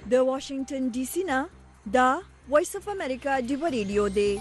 د واشنگټن ډي سي نه دا وایس اف امریکا ډیو ریډیو دی.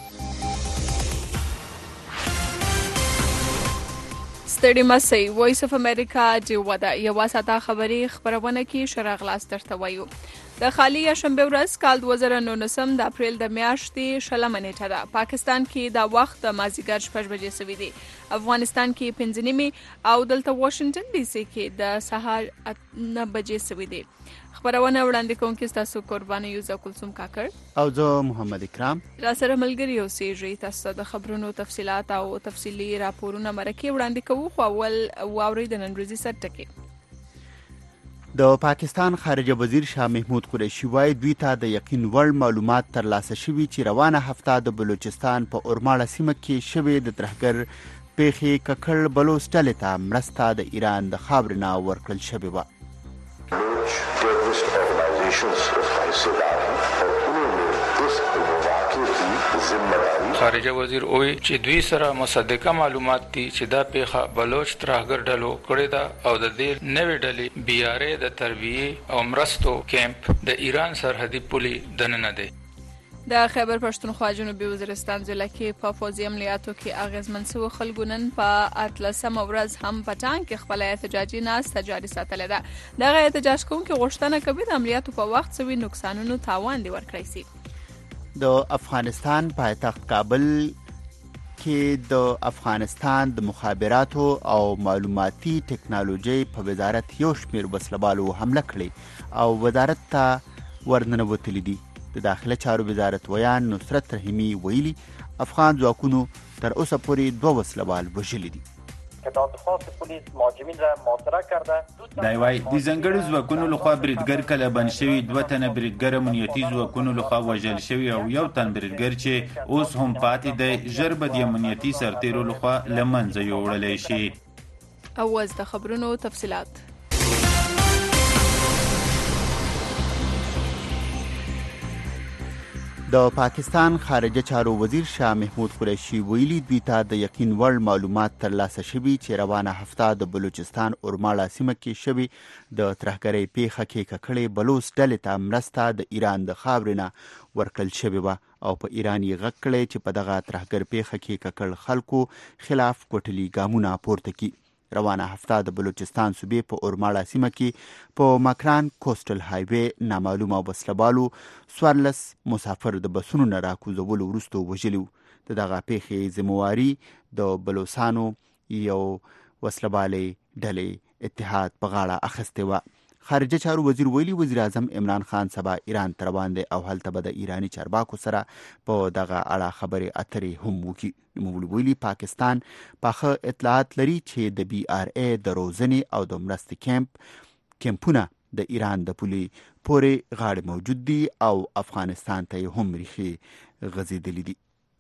ستړي مسئ وایس اف امریکا ډیو ده یو ساعته خبري خبرونه کې شرغ لاس درته وایو. د خالی شنبه ورځ کال 2019 د اپریل د میاشتې 20 نیټه ده. پاکستان کې دا وخت د مازیګر 6 بجې سوي دي. افغانستان کې 5 نیمه او دلته واشنگټن ډي سي کې د سهار 9 بجې سوي دي. خبرونه وړاندې کوم کې تاسو قرباني یوزا کلثوم کاکړ او زه محمد اکرام را سره ملګری اوسېږي. تاسو د خبرونو تفصيلات او تفصيلي راپورونه مرکه وړاندې کوو. خو اول واوري د نن ورځې سر ټکی. د پاکستان خارجه وزیر شاه محمود قریشي وایي دوی ته د یقین وړ معلومات ترلاسه شوي چې روانه هفته د بلوچستان په اورماړه سیمه کې شوې د ترهګر پیښې ککړ بلوچ ډلې ته مرسته د ایران د خاورې نه ورکړل شوې وه. خارجه وزیر وویل چې دوی سره مصدقه معلومات دي چې دا پیښه بلوچ ترهګر ډلو کړې ده او د دې نوې ډلې بیارې د تربیه او مرستو کیمپ د ایران سرحدي پولي دننه دی. د خیبر پښتونخوا جنوبي وزیرستان ضلع کې په فوزي عملیاتو کې اغیزمن شوو خلکو نن په 18 ورځ هم پټان کې خپل احتجاجي ناسته جاري ساتلې ده. دغه احتجاج کوونکي غوښتنه کوي د عملیاتو په وخت سوي نقصانونو تاوان دی ورکړی شي. د افغانستان پایتخت کابل کې د افغانستان د مخابراتو او معلوماتي ټکنالوژي په وزارت یو شمېر وسلوالو حمله کړې او وزارت ته ورننوتلي دي. د داخله چارو وزارت ویان نصرت رحیمی ویلي افغان ځواکونو تر اوسه پورې 2 وسلوال وژلي دي. اطلاعات خاص پلیس مهاجمین را محاصره کرده. دا وایي د ځنګړو ځواکونو لخوا بریدګر کله بند شوي 2 تنه بریدګر امنیتي ځواکونو لخوا وژل شوي او 1 تن بریدګر چې اوس هم پاتې دی ژر به د امنیتي سرتیرو لخوا له منځه یوړلی شي. اوس د خبرونو تفصيلات. د پاکستان خارجه چارو وزیر شاه محمود قریشي ویلي دوی ته د یقین وړ معلومات ترلاسه شوي چې روانه هفته د بلوچستان اورماړه سیمه کې شوي د ترهګرۍ پیښه کې ککړې بلوچ ډلې ته مرسته د ایران د خاورې نه ورکړل شوې وه او په ایران یې غږ کړی چې په دغه ترهګر پیښه کې ککړ خلکو خلاف کوټلي ګامونه پورته کړي. روانه هفته د بلوچستان صوبې په اورماړه سیمه کې په مکران کوسټل هایوې نامعلومه وسلوالو 14 مسافر د بسونو نه راکوزولو وروسته وژلي وو. د دغه پیښې ذمہواري د بلوچستانو یو وسلوالې ډلې اتحاد په غاړه اخیستې وه. خارجه چارو وزیر ویلي وزیر اعظم عمران خان سبا ایران ته روان دی او هلته به د ایرانی چارواکو سره په دغه اړه خبرې اترې هم وکړي. نوموړي ویلي پاکستان پاخه اطلاعات لري چې د بي آر اي د روزنې او د مرستې کیمپونه د ایران د پولي پورې غاړې موجود دي او افغانستان ته هم ریښې غځېدلې دي.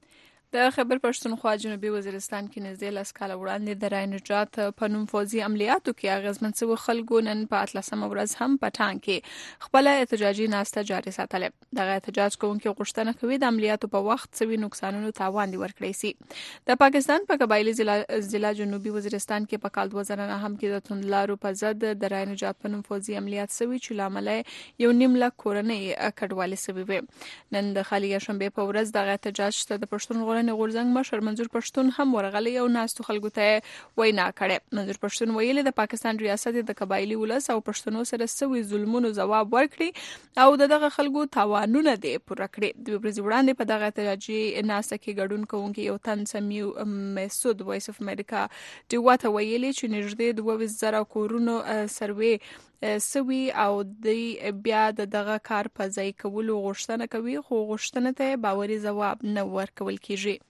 د خیبر پښتونخوا جنوبي وزیرستان کې نږدې 10 کاله وړاندې د رای نجات په نوم فوزي عملیاتو کې اغیزمن شوو خلکو نن په 18 ورځ هم پټان کې خپل احتجاجي ناسته جاري ساتلې. دغه احتجاج کوونکي غوښتنه کوي د عملیاتو په وخت سوي نقصانونو تاوان دی ورکړی شي. د پاکستان په قبایلی ضلع جنوبي وزیرستان کې په کال 2009 هم کې د توندلارو په ضد د رای نجات په نوم فوزي عملیات شوي چې لامل یو نیم لک کورنۍ کډوالې شوي وي. نن د خالی شنبه په ورځ دغه احتجاج ته د پښتون غورځنګ مشر منظور پښتون هم ورغلی او ناستو خلکو ته وینا کړې. منظور پښتون ویلي د پاکستان ریاست د قبایلی ولس او پښتنو سره سوي ظلمونو جواب ورکړي او دغه خلکو تاوانونه دی پوره کړي. د ورځې وړاندې په دغه احتجاجي ناسته کې ګډون کوونکي یو تن سمیو مسعود وایس اف امریکا ډیواته ویلي چې نږدې 22,000 کورونو سروي سوي او د بیا دغه کار په ځای کولو غوښتنه کوي خو غوښتنه ته باوري جواب نه ورکول کیږي.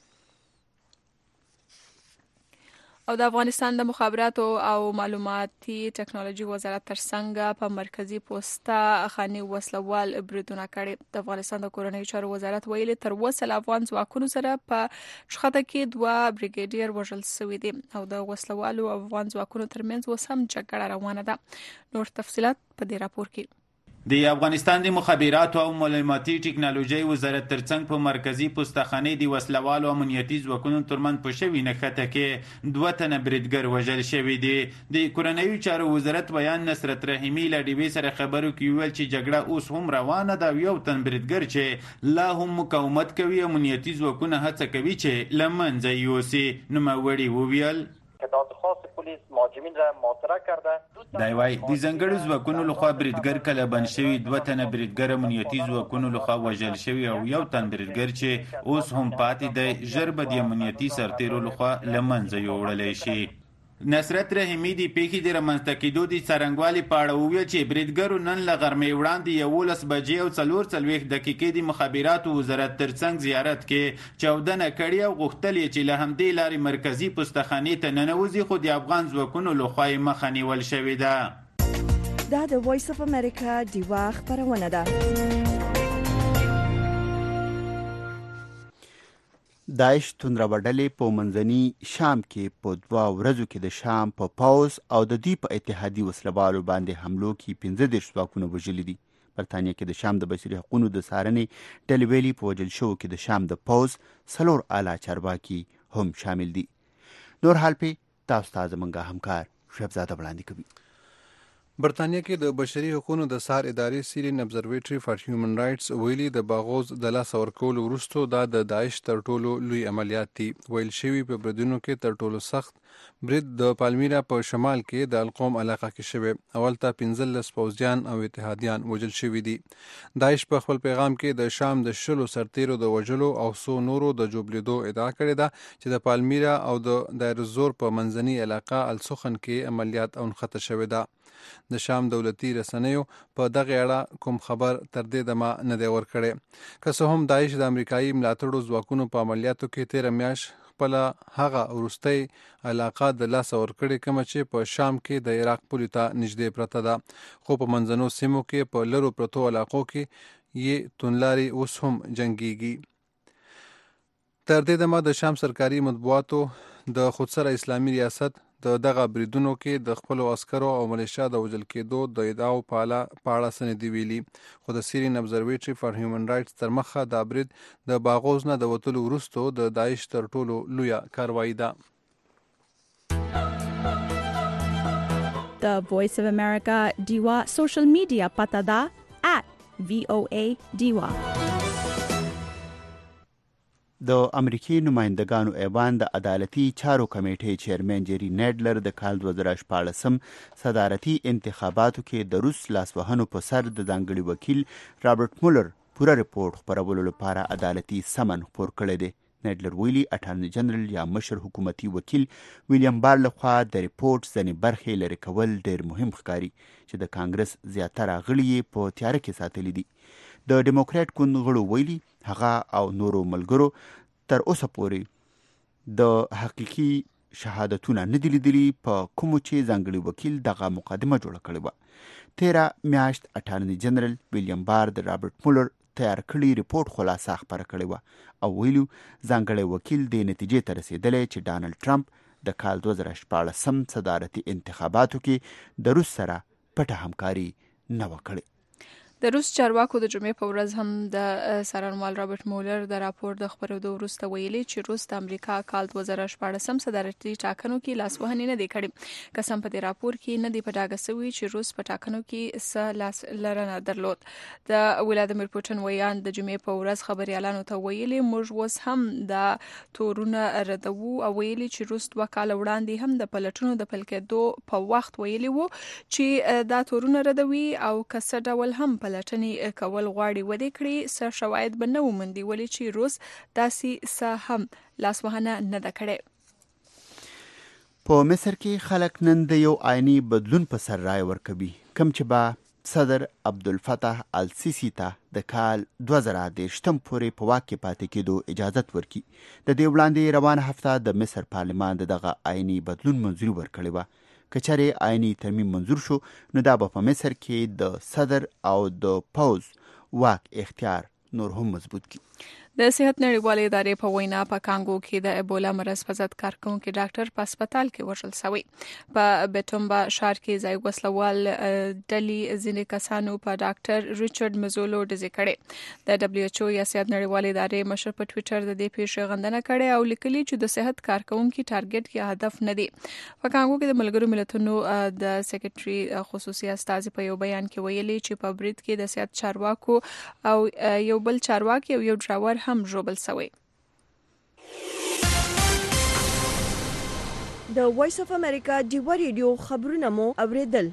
او د افغانستان د مخابراتو او معلوماتي ټکنالوژي وزارت ترڅنګ په مرکزی پوسټه خاني وسلوال بریدونه کړي. د افغانستان د کورنۍ چارو وزارت ویلي تر اوسه افغان ځواکونو سره په شخړه کې 2 بریګیډیر وژل شوي دي او د وسلوالو افغان ځواکونو ترمنځ اوس هم جګړه روانه ده. نور تفصيلات په دې راپور کې. د افغانستان د مخابراتو او معلوماتي ټکنالوژۍ وزارت ترڅنګ په مرکزی پوستخانې د وسلوالو امنیتي ځواکونو ترمنځ په شوي نښته کې 2 تنه بریدګر وژل شوي دي. د کورنیو چارو وزارت بیان نصرت رحیمي له ډیوې سره خبرو کې ویل چې جګړه اوس هم روانه ده او یو تن بریدګر چې لا هم مقاومت کوي امنیتي ځواکونه هڅه کوي چې له منځه یوسي. نوموړي وویل دی وايي د ځنګړو ځواکونو لخوا بریدګر کلبند شوي 2 تنه بریدګر امنیتي ځواکونو لخوا وژل شوي او یو تن بریدګر چې اوس هم پاتې دی ژر به د امنیتي سرتیرو لخوا له منځه یوړلی شي. نصرت رحیمي د پیښې د رامنځته کېدو د څرنګوالي په اړه وویل چې بریدګرو نن له غرمې وړاندې 11 بجې او 44 دقیقې د مخابراتو وزارت ترڅنګ زیارت کې چاودنه کړې او غوښتل یې چې له همدې لارې مرکزي پوستخانې ته ننوځي، خو د افغان ځواکونو لخوا یې مخه نیول شوې ده. دا د وایس اف امریکا ډیوا خبرونه ده. داعش توندروډلې په منځني شام کې په 2 ورځو کې د شام په پاوز او د دوی په اتحادي وسلوالو باندې حملو کې 15 ځواکونه وژلي دي. برطانیه کې د شام د بشري حقوقو د څارنې ډلې ویلي په وژل شوو کې د شام د پاوز 4 اعلی چارواکي هم شامل دي. نور حال په تاسو ته زمونږ همکار شهبزاده وړاندې کوي. برطانیه کې د بشري حقوقو د څار ادارې سیرین ابزرویټري فار هیومن رائټس ویلي د باغوز د لاس ورکولو وروسته دا د داعش تر ټولو لوی عملیات دي. ویل شوي په بریدونو کې تر ټولو سخت برید د پالمیرا په شمال کې د القوم علاقه کې شوی. اول ته 15 پوځیان او اتحادیان وژل شوي دي. داعش په خپل پیغام کې د شام د 10 سرتیرو د وژلو او 100 نورو د جوبلیدو ادعا کړې ده چې د پالمیرا او د دایر الزور په منځني علاقه السخن کې عملیات اونخته شوې ده. د شام دولتي رسنیو په دغه اړه کوم خبر تر دې دمه نه دی ورکړی. که څه هم داعش د امریکایي ملاتړو ځواکونو په عملیاتو کې 13 میاشت خپله هغه وروستۍ علاقه د لاسه ورکړې کومه چې په شام کې د عراق پولې ته نږدې پرته ده، خو په منځنو سیمو کې په لرو پرتو علاقو کې یې توندلارې اوس هم جنګیږي. تر دې دمه د شام سرکاري مطبوعاتو د خودسره اسلامي ریاست د دغه بریدونو کې د خپلو عسکرو او ملیشیا د وژل کېدو د ادعاو په اړه سندې ویلي، خو د سیرین ابزرویټري فار هیومن رائټس تر مخه دا برید د باغوز نه د وتلو وروسته د داعش تر ټولو لویه کاروایی ده. د وایس اف امریکا ډیوا سوشل میډیا پته ده @VOA ډیوا. د امریکای نمائندګانو ایوان د عدالتي چارو کمیټې چیرمن جری نیډلر د کال 2014 صدارتي انتخاباتو کې د روس لاسوهنو په سر د ځانګړي وکیل رابرټ مولر پوره ریپورت خپرولو لپاره عدالتي سمن خپور کړی دی. نیډلر ویلي اټارنی جنرال یا مشر حکومتي وکیل ویلیام بار لخوا د ریپورت ځینې برخې لرې کول ډېر مهم ښکاري چې د کانګرس زیاتره غړي یې په تیاره کې ساتلي دي. د ډیموکراټ ګوند غړو ویلي هغه او نورو ملګرو تر اوسه پورې د حقیقي شهادتونه نه دي لیدلي په کومو چې ځانګړي وکیل دغه مقدمه جوړه کړې وه. 13 میاشت اټارنی جنرال ویلیام بار د رابرټ مولر تیار کړي ریپورت خلاصه خپره کړې وه او ویلو ځانګړی وکیل د نتیجې ته رسېدلی چې ډانلډ ټرمپ د کال 2014 صدارتي انتخاباتو کې د روس سره پټه همکاري نه وه کړې. د روس چارواکو د جمعې په ورځ هم د څارنوال رابرټ مولر د راپور د خپرېدو وروسته ویلي چې روس د امریکا کال 2014 صدارتي ټاکنو کې لاسوهنې نه دي کړې. قسم په دې راپور کې نه دی په ډاګه شوی چې روس په ټاکنو کې څه لاس لرنه درلود. د ولادیمیر پوټین ویان د جمعې په ورځ خبريالانو ته ویلي موږ اوس هم د تورونه ردوو او ویلي چې روس 2 کال وړاندې هم د پلټونو د پیل کېدو په وخت ویلي وو چې دا تورونه ردوي او کسه ډول هم لټنې کول غواړي ودې کړي څه شواهد به نه وموندي ولې چې روس داسې څه هم لاسوهنه نه ده کړې. په مصر کې خلک نن د یو آئینی بدلون په سر رای ورکوي کوم چې به صدر عبدالفتاح السیسی ته د کال 2013 پورې په واک کې پاتې کېدو اجازت ورکړي. د دې وړاندې روانه هفته د مصر پارلمان دغه آئینی بدلون منظوري ورکړې وه. کچاري آئینی ترمیم منظور شو نو دا به په مصر کې د صدر او د پوز واک اختیار نور هم مضبوط کی. د صحت نړیوالې ادارې په وینا په کانګو کې د ایبولا مرض په ضد کارکونکو ډاکټر په هسپتال کې وژل شوی. په بټومبا ښار کې ځای وسلوال ډلې ځینې کسانو په ډاکټر ریچارډ مزولو ډزې کړې. د دبليو ایچ او یا صحت نړیوالې ادارې مشر په ټوئیټر د دې پیښې غندنه کړې او لیکلي چې د صحت کارکونکو ټارګټ یا هدف نه دی. په کانګو کې د ملګرو ملتونو د سیکریټري خصوصي استاذ په یو بیان کې ویلي چې په برید کې د صحت چارواکو او یو بل چارواکي او یو ډراور هم ژوبل شوی. د وایس اف امریکا ډیوا ریډیو خبرونه مو اوریدل.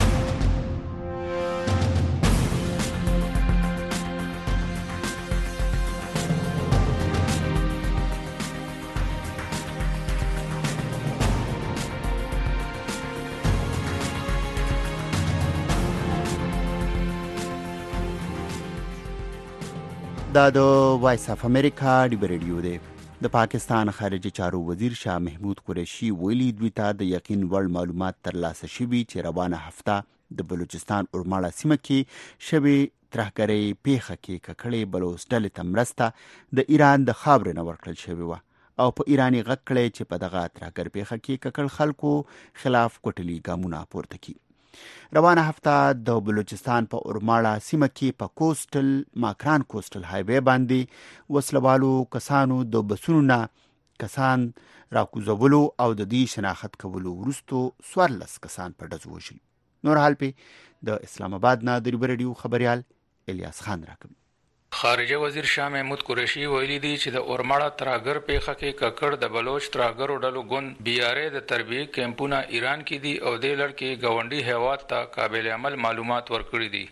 دا د وایس اف امریکا ډیوا ریډیو دی. د پاکستان خارجه چارو وزیر شاه محمود قریشي ویلي دوی ته د یقین وړ معلومات ترلاسه شوي چې روانه هفته د بلوچستان اورماړه سیمه کې شوي ترهګرۍ پیښه کې ککړې بلوچ ډلې ته مرسته د ایران د خاورې نه ورکړل شوې وه او په ایراني غږ کړی چې په دغه ترهګر پیښه کې ککړ خلکو خلاف کوټلي ګامونه پورته کړي. روانه هفته د بلوچستان په اورماړه سیمه کې په کوسټل ماکران کوسټل هایوې باندې وسلوالو کسانو د بسونو نه کسان راکوزولو او د دې شناخت کولو وروسته 14 کسان په ډزو وژل. نور حال په د اسلام آباد نه د ریډیو خبريال الیاس خان راکوي. خارجه وزیر شاه محمود قریشي ویلي دی چې د اورماړه ترهګر پیښه کې ککړ د بلوچ ترهګرو ډلو ګوند بیارې د تربیه کیمپونه ایران کې دي او د لړ کې گاونډي هیواد ته قابل عمل معلومات ورکړي دي.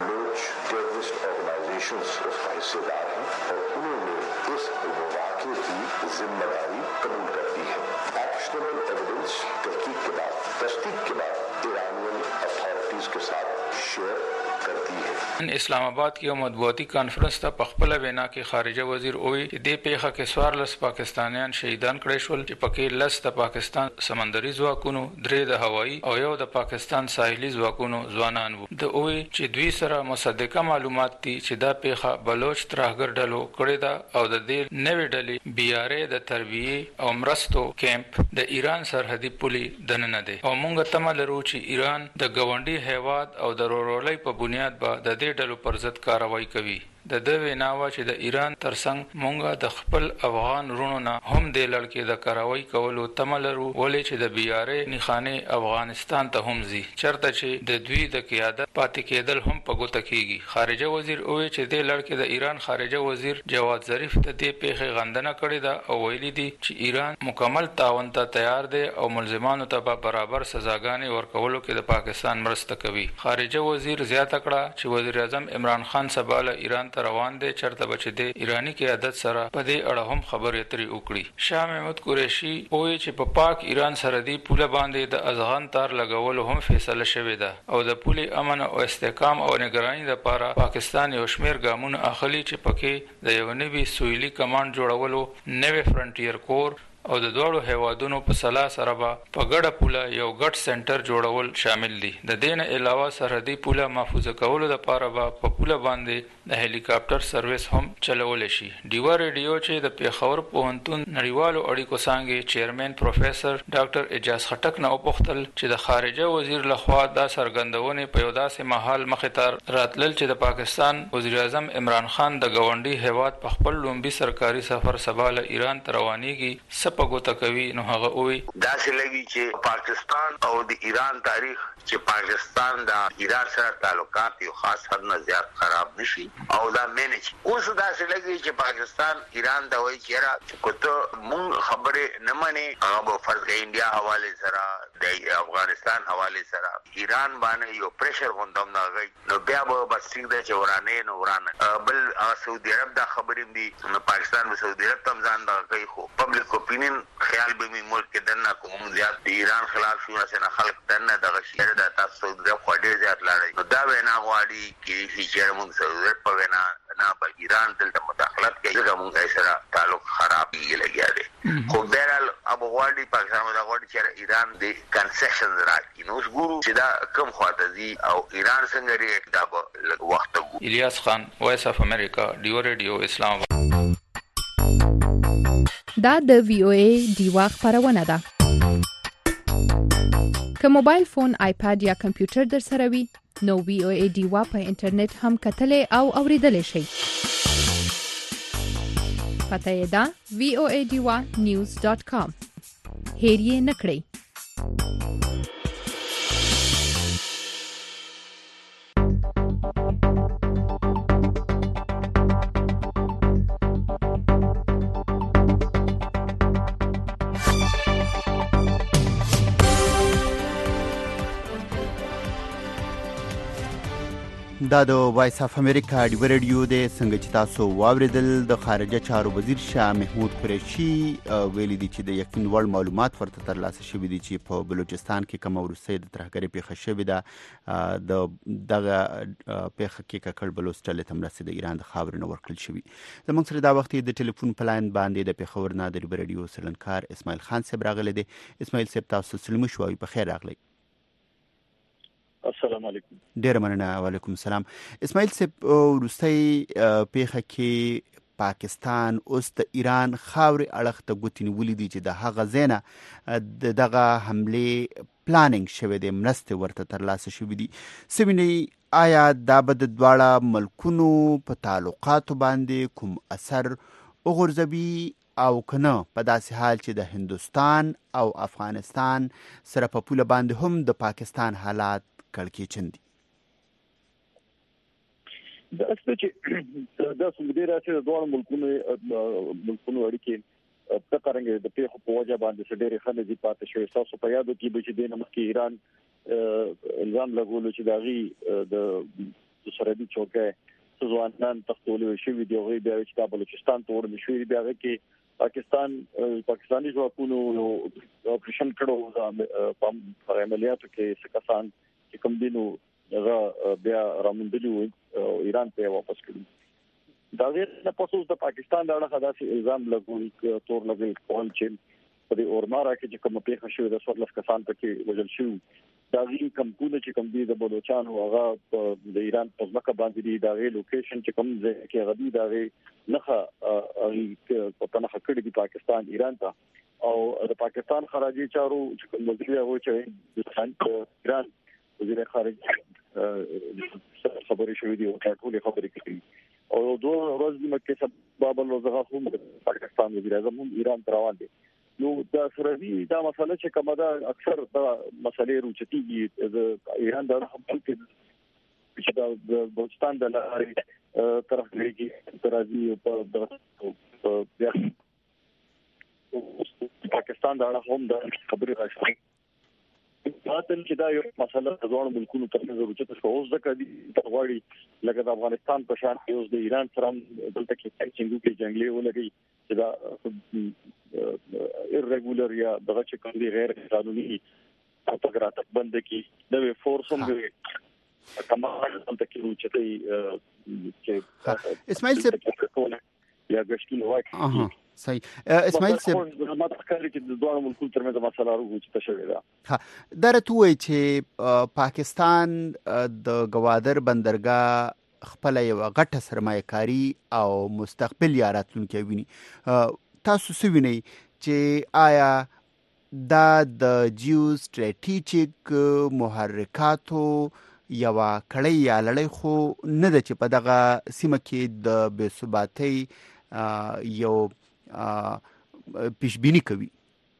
ان اسلام آباد کې یو مطبوعاتي کانفرنس ته په خپل وینا کې خارجه وزیر وویل چې د پیښه کې 14 پاکستانیان شهیدان کړي شول چې پکې لس د پاکستان سمندري ځواکونو، 3 د هوایي او یو د پاکستان ساحلي ځواکونو ځوانان وو. د وویل چې دوی سره مصدقه معلومات دي چې دا پیښه بلوچ ترهګر ډلو کړې ده او د دې نوې ډلې بیارې د تربیه او مرستو کیمپ د ایران سرحدي پولي دننه ده او موږ تمه لرو چې ایران د گاونډي هیواد او د رورولۍ په بنیاد به د دې ډلو پر ضد کاروایی کوي. د دوی ویناوه چې د ایران ترڅنګ مونږه د خپل افغان رونو نه هم د لړکې د کاروایی کولو تمه لرو ولې چې د بیارې نښانې افغانستان ته هم ځي چرته چې د دوی د قیادت پاتې کېدل هم په ګوته کیږي. خارجه وزیر وویل چې د لړکې د ایران خارجه وزیر جواد ظریف د دې پیښې غندنه کړې ده او ویلي دي چې ایران مکمل تعاون ته تیار دی او ملزمانو ته به برابر سزاګانې ورکولو کې د پاکستان مرسته کوي. خارجه وزیر زیاته کړه چې وزیر اعظم عمران خان سباله ایران روان دي چرته بچ دي ایرانی قیادت سره په دې اړه هم خبرې اترې وکړي. شاه محمود قریشي وایي چې په پاک ایران سرحدي پوله باندې د ازغن تار لګول هم فیصله شوې ده او د پولي امن او استحکام او نگرانی لپاره پاکستان یو شمیر ګامونه اخلي چې پکې د یو نوي سویلي کمانډ جوړولو، نوې فرنټیر کور او د دوړو هیوادونو په سلا سره به په ګډه پوله یو ګډ سنټر جوړول شامل دي. د دې نه علاوه سرحدي پوله محفوظ کولو لپاره به په پوله باندې د هلیکاپټر سرویس هم چلول شي. ډیوا ریډیو چې د پیښور پوهنتون نړیوالو اړیکو څانګې چیرمن پروفیسور ډاکټر اجاز خټک نه وپوښتل چې د خارجه وزیر لخوا دا څرګندونې په یو داسې مهال مخې ته راتلل چې د پاکستان وزیر اعظم عمران خان د ګاونډي هیواد په خپل لومبي سرکاري سفر سباله ایران ته روانېږي پګوته کوي. نو هغه وی داسې لګي چې پاکستان او د ایران تاریخ چې پاکستان د ایران سره تعلقات یو خاص حد نه زیات خراب نشي او دا مینج اوس داسې لګي چې پاکستان ایران دا وایي چې کوته مونږ خبره نه مني هغه په فرض کې انډیا حواله سره د افغانستان حواله سره ایران باندې یو پریشر غوندم نه غي نو بیا به بس څنګه چې ورانه نو ورانه بل سعودي عرب دا خبرې دي نو پاکستان به سعودي عرب تم ځان دا کوي خو پبلک اپینین خیال به می ملک دنه کوم زیات ایران خلاف شو نه خلک دنه دغه شهر د تاسو د خوډې زیات لاړي نو دا وینا غواړي چې چې موږ سعودي عرب په وینا نه په ایران دلته مداخلت کوي چې موږ سره تعلق خراب لګیا دي. خو بهرال ابو غواړي پاکستان دا غواړي چې ایران د کنسیشن راکړي نو ګورو چې دا کم خواته دي او ایران څنګه ریټ دا وخت. الیاس خان، وایس اف امریکا، ډیو ریډیو، اسلام آباد. دا د VOA دیوا خبرونه ده. که موبایل فون، آیپاد یا کمپیوټر در سره وي نو VOA دیوا په انټرنیټ هم کتلې او اوریدلې شي. پته یې ده voadiwa.news.com. هیر یې نکړئ. دا د وایس اف امریکا ډیو ریډیو د څنګه چې تاسو واوریدل د خارجه چارو وزیر شاه محمود قریشي ویلي دي چې د یقین وړ معلومات ورته ترلاسه شوي دي چې په بلوچستان کې کومه وروستۍ د ترهګرۍ پیښه شوې ده. د دغه پیښه کې ککړ بلوچ ډلې ته مرستې د ایران د خاورې نه ورکړل شوي. زموږ سره دا وخت د ټلیفون په لاین باندې د پېښور نه د ډیو ریډیو څېړنکار اسماعیل خان صاحب راغلی دی. اسماعیل صاحب تاسو سلام شو په خیر راغلی. السلام علیکم. ډیر مننه. وعلیکم السلام. اسماعیل صاحب وروستۍ پیښه کې پاکستان اوس د ایران خاورې اړخ ته ګوتې نیولې دي چې د هغه ځای نه دغه حملې پلانینګ شوی دی، مرستې ورته ترلاسه شوي دي. څه وینئ آیا دا به د دواړه ملکونو په تعلقاتو باندې کوم اثر وغورځوي او کنه په داسې حال چې د هندوستان او افغانستان سره په پوله باندې هم د پاکستان حالات کړکېچن دي؟ دا څه چې دا څنګه راځي د دوه ملکونو اړیکې په څنګه د پیښو په وجه باندې ډېرې خلک دي پاتې شوی. تاسو په یادو کې به چې د نمکې ایران الزام لګولو چې داغي د سرحدي چوکۍ ځوانان تختولې شوی دی او بیا چې د بلوچستان ته ورنږدې شوی دی. هغه کې پاکستاني ځواکونو اپریشن کړو په عملیاتو کې څه کسان چې کوم دینو هغه بیا رامندلي وو ایران ته واپس کړي. دا غیر نه پسوس د پاکستان د اړه داسې الزام لګول تور لګول کول چې په اورمارا کې چې کوم پیښه شوې د 14 کسان پکې وژل شوي. دا غي کمپونه چې کوم دي د بلوچستان هغه د ایران په ځمکه باندې دي. دا غي لوکیشن چې کوم ځای کې غدي دا غي نخه په تنخه کړی دی پاکستان ایران ته. او د پاکستان خارجي چارو چې کوم وزیر هغه چې د ایران وزیر خارجه خبرې شوې دي او ټاټولې خبرې کوي. او دوه ورځې مکه سبب لوزغه هم پاکستان وزیر اعظم هم ایران ته روان دي. نو دا سروي دا مسله چې کومه ده اکثر دا مسلې روچتيږي د ایران د خپل کې چې د بلوچستان د لارې طرف لري ترازی په پاکستان د اړه هم د خبرې راځي. ماتل چې دا یو مسله د ځوان ملکونو ترمنځ روچته شو. اوس ځکه د غواړي لکه د افغانستان په شان کې اوس د ایران سره دلته کې څنګه کې جنگي ولګي چې دا irregular یا دغه چې کوم دي غیر قانوني اپګرات بند کی د فورس هم دی کمال دلته کې روچته چې اسماعیل صاحب یا ګشتونه واکي صحیح. اسماعیل صاحب ما تخکاری چې د دوه ملکونو ترمنځ مسله روچته شوې ده. ها درته وایي چې پاکستان د گوادر بندرګاه خپل یو غټه سرمایه‌کاري او مستقبل یا راتلونکي ویني. تاسو څه وینئ چې آیا دا د جیو سټریټیجیک محرکاتو یو کړی یا لړۍ خو نه ده چې په دغه سیمه کې د بې ثباتۍ یو پیشبینی کوي؟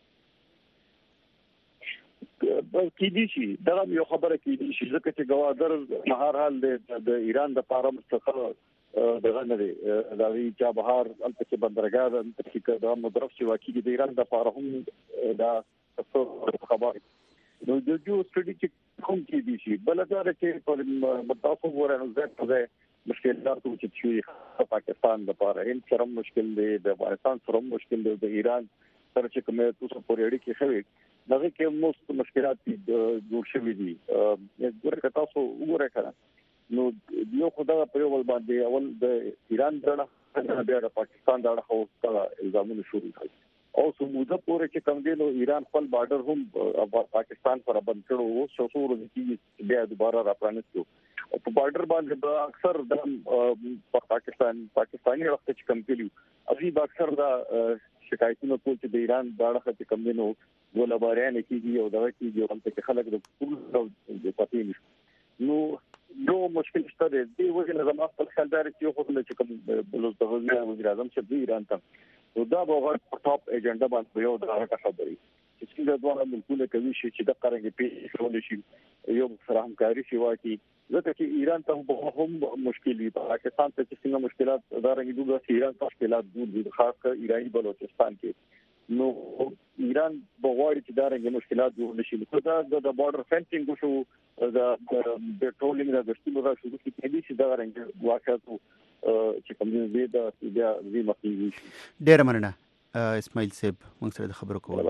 کې دي شي دا یو خبره کې دي شي ځکه چې گوادر بهر حال د ایران د پاره مستقل دغه نه دی. دا وی چې بهر البته بندرګاه د تحقیق د مدرف چې واقعي د ایران د پاره هم دا خبره نو د جو سټډي کوم کې دي شي بل دا چې په متاسف ورانه ځکه مشکلات چې شي پاکستان د پاره هند سره مشکل دی، د افغانستان سره مشکل دی، د ایران سره چې کومه تاسو پورې اړیکې خوي دغه کې موږ مشکلات جوړ شوي دي. ورکه تاسو وګورئ کړه نو یو خدای په یو باندې اول د ایران درنه بیا د پاکستان د اړه او الزامونه شروع کړي او سموده پورې چې کوم دی نو ایران خپل بارډر هم پاکستان سره بند کړو او څو ورځې کې بیا دوباره راپرانستو. په بارډر باندې اکثر د پاکستاني وخت چې کوم کلیو ابي اکثر دا شکایتونه کول چې د ایران د اړخ ته کم دینو ګولباریان کیږي او دغه کیږي او هم ته خلک د ټول د پاتې نشو نو مشکل شته دی وجه لازم خپل خیال دار چې یو خپل چې کوم بلوچستان وزیر اعظم چې دی ایران ته نو دا به ټاپ ایجنډا باندې یو دا خبري چې څنګه دوه ملکونه کوي چې د قرنګ پیښ شول شي یو سره همکاري شي واکي ځکه چې ایران ته هم مشکل وي پاکستان ته چې څنګه مشکلات دارنګ دوه ایران ته مشکلات دي خاص کر ایرانی بلوچستان کې نو ایران بغواړي چې دارنګ مشکلات جوړ نشي نو دا بارډر فنسینګ شو د ټرولینګ د ګشتلو را شروع کیږي چې دارنګ واقعاتو چې کوم دې د دې مخنیوي شي ډېر مننه اسماعیل صاحب موږ سره د خبرو کولو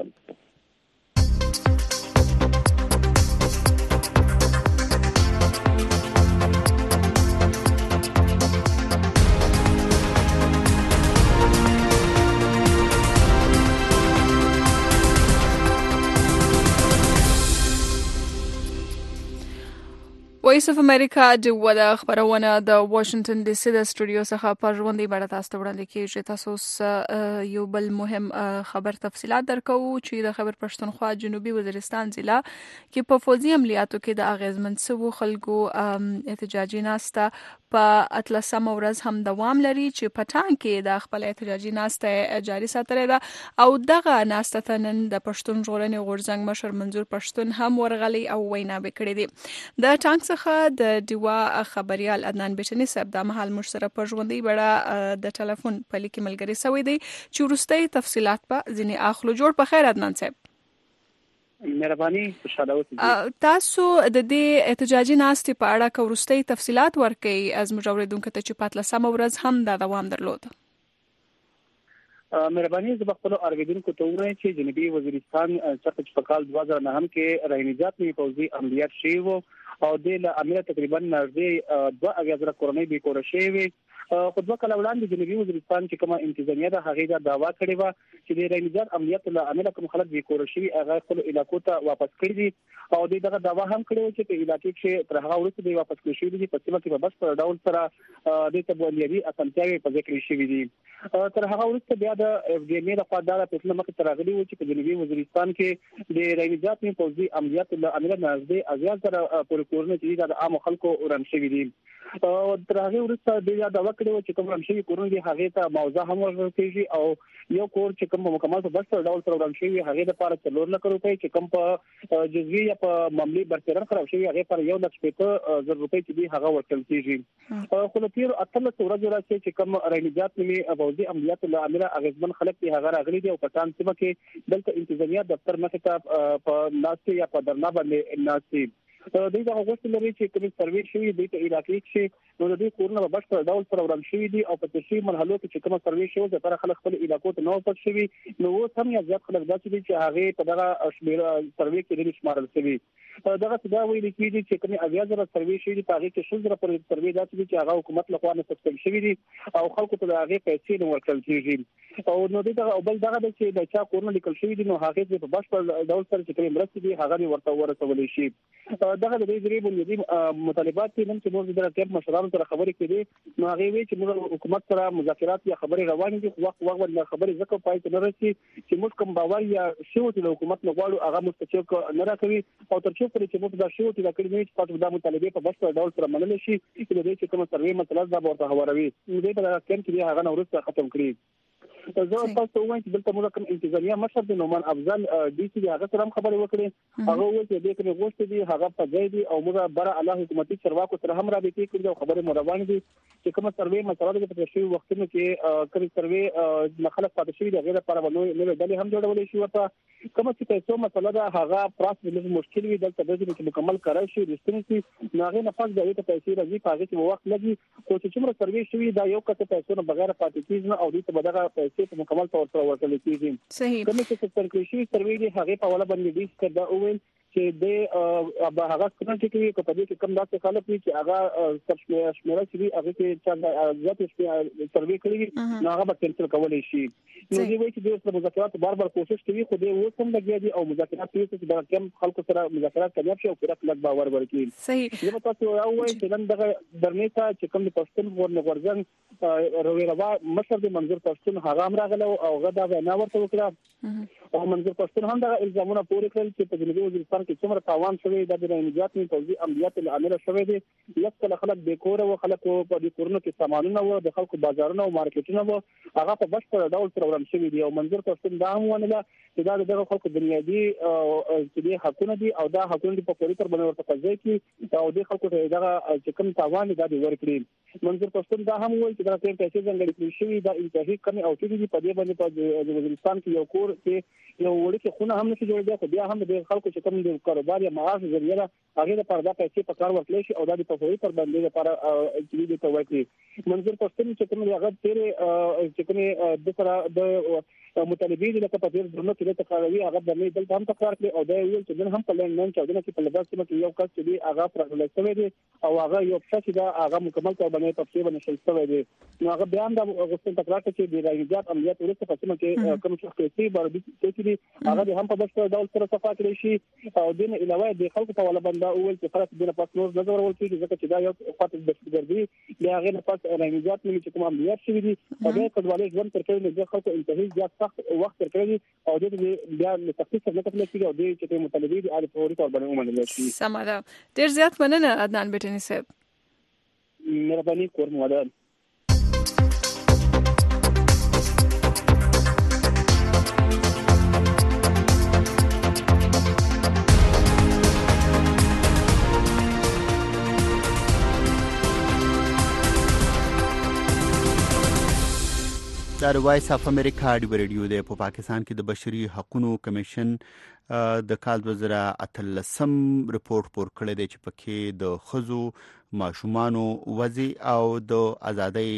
وایس اف امریکا د ودا خبرونه د واشنگټن ډي سي د سټوډیو څخه په ژوندۍ بڼه تاسو ته وړاندې کیږي تاسو یو بل مهم خبر تفصيلات درکو چې د خبر پښتونخوا جنوبي وزیرستان ضلع کې په فوزي عملیاتو کې د اغیزمن سو خلکو احتجاجي ناسته په اتلسم ورځ هم دوام لري چې پټان کې د خپل احتجاجي ناسته جاري ساتلې ده او دغه ناسته نن د پښتون ژغورنې غورځنګ مشر منظور پښتون هم ورغلي او وینا وکړې دي د ټانک څخه د دیوا خبريال عدنان بشنی صاحب د محل مشره په ژوندۍ بړه د ټلیفون په لیکي ملګری سوي دي چې ورستۍ تفصيلات په ځینې اخلو جوړ په خیر عدنان صاحب مهرباني خوشاله اوسئ تاسو د دې احتجاجي ناستې په اړه کورستۍ تفصيلات ورکړئ از مجوردونکو ته چې په اتلسم ورځ هم دا دوام درلود مهرباني زه خپل اوریدونکو ته وایم چې جنوبي وزیرستان څخه په کال 2009 کې راینجات می فوزي عملیات شوی وو او د امیر تقریبا نږدې 2000 کورنۍ به کور شوی خو دوه کله وړاندې جنوبي وزیرستان چې کومه انتظامیه ده هغه دا داوا کړې و چې د راینجات عملیات له امیر کوم خلک به کور شوی هغه خپل علاقو ته واپس کړی دي او دغه داوا هم کړی چې په علاقې کې تر هغه وروسته دی واپس کړی شوی دي په سیمه کې په بس پر ډول سره د تبولیري اسانتیاوي په ذکر شوی دي تر هغه وروسته بیا د اف ډي ام د خوا د فیصله مخ ته راغلی و چې په جنوبي وزیرستان کې د راینجات می فوزي عملیات له امیر نږدې ازیات سره پر کورنۍ چې د عام خلکو ورن شوی دي او تر هغه وروسته د دا وکړو چې کوم رمشي کورونه هغه ته موضوع هم ورکړي او یو کور چې کوم مکمل په بس ډول سره رمشي هغه د لپاره 4 لک روپۍ چې کوم په جزوی یا په معاملې برتران خراب شوی هغه پر 1,50,000 روپۍ چې هغه ورکړل کیږي خو له تیر اتل ورځې راځي چې کوم راینجات می ابوزي عملیات له امیر اغیزمن خلک چې هغه راغلي دي او پټان سیمه کې دلته انتظامیه دفتر مخ ته په ناسته یا په درنا باندې ناسته د دې غوښتل لري چې کوم سروي شوی د علاقې کې نو د دې کورونه په بشپړ ډول سره ورم شوی دي او په تشریح مرحلو کې چې کوم سروي شوی د پر خلک خپل علاقو ته نو پټ شوی نو هم یا زیات خلک داسې دي چې هغه په دغه شمیر سروي کې د شمارل شوی دغه څه دا ویل کېږي چې کوم اویازره سروي شوی دي په هغه کې شل پر سروي داسې دي چې هغه حکومت له خوا نه تسلیم شوی دي او خلکو ته هغه پیسې نو ورکړل کېږي او نو دغه بل دغه چې د چا کورونه لیکل شوی دي نو هغه په بشپړ ډول سره چې کوم مرستې دي هغه ورته ورسول شي دغه د دې بنیادی مطالبات چې نن چې موږ د راتګ مشرانو سره خبرې کړې نو هغه وی چې موږ حکومت سره مذاکرات یا خبرې روانې دي وخت خبرې ځکه پای ته نه رسي چې موږ کوم باور یا شو چې حکومت نه غواړو هغه مستچوک نه راکوي او تر څو پورې چې موږ دا شو چې دا کړی نه چې تاسو دا مطالبه په بشپړ ډول سره منل شي چې د دې چې کوم سروي مسله دا ورته هواروي نو دې په کم کې هغه نورسته ختم کړی زه تاسو وایم چې دلته موږ کوم انتظامیه مشر د نومان افضل ډي سي هغه سره خبرې وکړې هغه وایي چې دې کوم غوښتي دي هغه په ځای دي او موږ بر الله حکومتي چرواکو سره هم رابطې کړو او خبرې مو روانې دي چې کوم سروي مسله د پټ شوی وختونو کې کوم سروي مخالف پاتې شوی د غیر لپاره نو ډلې هم جوړولې شي ورته کوم چې پیسو مسله ده هغه پراس د مشکل وي دلته د دې مکمل کارای شي رښتینی نو هغه نه پاک د دې پیسې راځي په هغه کې وخت لګي خو چې څومره سروي شوی دا یو کته پیسو نه بغیر پاتې کیږي او دې ته بدغه پیسې په مکمل تور سره ورکړل کیږي صحیح کوم چې څرګندشي سروي دي هغه په ولا باندې دې کړه او چې د هغه څنګه چې په دې کې کم داسې خلک دي چې هغه شمیره چې هغه کې چې ځات سروې کړی نو هغه به کینسل کولای شي. نو دوی وایي چې د مذاکرات بار کوشش کوي خو دوی اوس هم لګیا دي او مذاکرات کوي چې د کم خلکو سره مذاکرات کامیاب شي او پوره کلک باور ورکړي. صحیح. زه تاسو وایم چې نن دغه درنیته چې کوم د پښتون ورغورځنګ رويروا مشر د منظور پښتون هغه هم راغله او هغه دا وینا ورته وکړه او منظور پښتون هم د الزامونو پورې کړل چې په جنوبي وزیرستان کې څومره تاوان شوی د نجات نه توزیع عملیات العامله شوی دي. لکه خلک بیکور او خلک په دې کورونو کې سامانونه او د خلکو بازارونه او مارکیټونه هغه په بشپړ ډول سره ورم شوی دي او منظور پښتون دا هم ونه چې دا دغه خلکو بنیادی چې دي حقونه دي او دا حقونه په پوری تر باندې ورته ځای کې او د خلکو ته دغه چې کوم تاوان دا دی ورکړي. منظور پښتون دا هم وایي چې دا ټیم پیسې څنګه کړی شوی دا انتهایی کمی او چې دي په دې باندې په وزیرستان کې یو کور کې یو وړي خونه هم نشي جوړېدای خو بیا هم د خلکو چې کوم د کاروبار یا معاش ذریعہ هغه د پردا پیسې په کار ورکړي شي او دا د پوری تر باندې لپاره چې دې ته ورکړي. منظور پښتون چې کوم هغه تیرې چې کوم د سره د مطالبې لکه په دې ډول کې د تقاروي هغه د نه دلته هم تکرار کړي او دا ویل چې نن هم په لندن کې دغه کې په لباس کې یو کس چې هغه پرغل شوی دی او هغه یو څه چې دا هغه مکمل تور باندې تفصیل باندې شوی دی. نو هغه بیان د غوښتنې تکرار کړي چې د راځي عملیات ورسته په سیمه کې کوم څه کوي باندې چې هغه هم په بشپړ ډول سره صفا کړی شي او دین علاوه د خلکو په ولا بنده اول چې فرصت د پاس نور نظر ورول کیږي ځکه چې دا یو خاطر د ګرځي د هغه نه پاس راځي چې کوم عملیات شوی دي او د کډوالۍ ژوند تر کې د خلکو انتهایی زیات سخت وخت تر کې او د بیا له تخصیص نه کتل کېږي او د چې مطالبه دي اړ په اړه تور باندې ومنل شي. سماره ډیر زیات مننه عدنان بټنی صاحب. مهرباني کوم ودان. دا وایس اف امریکا دی ریډیو دی په پاکستان کې د بشري حقوقو کمیشن د کال 2013 رپورت پور کړی دی چې پکې د خزو ماشومانو وضع او د ازادۍ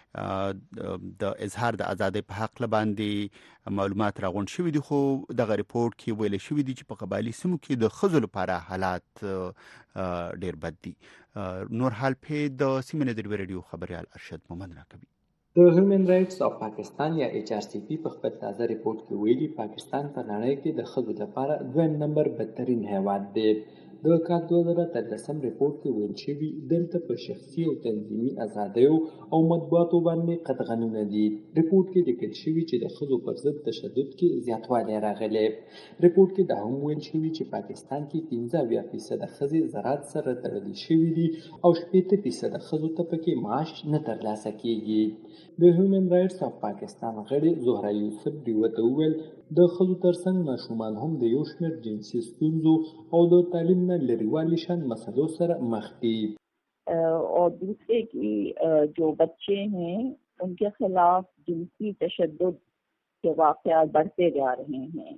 د اظهار د ازادۍ په حق باندې معلومات راغونډ شوي دي. خو دغه ریپورت کې ویل شوی دی چې په قبایلی سیمو کې د خزو لپاره حالات ډیر بد دي. نور حال په د سیمه نظر ریډیو خبريال ارشد مومن راکوي. د هیومن رائټس اف پاکستان یا HRCP په خپل تازه ریپورت کې ویلي پاکستان په نړۍ کې د ښځو لپاره دویم نمبر بدترین هیواد دی. د کال 2013 ریپورت کې ویل شوي دلته په شخصي او تنظیمي ازادیو او مطبوعاتو باندې قطغنونه دي. ریپورت کې لیکل شوي چې د ښځو پر ضد تشدد کې زیاتوالی راغلی. ریپورت کې دا هم ویل شوي چې پاکستان کې 15% ښځې زراعت سره تړلې شوي دي او 80% ښځو ته پکې معاش نه ترلاسه کیږي. د هیومن رائټس اف پاکستان غړي زهرا یوسف دیوته وویل د ښځو ترڅنګ ماشومان هم د یو شمېر جنسي ستونزو او د تعلیم نه لرېوالي شان مسلو سره مخ دي. اور دوسرے کی جو بچے ہیں ان کے خلاف جنسی تشدد کے واقعات بڑھتے جا رہے ہیں.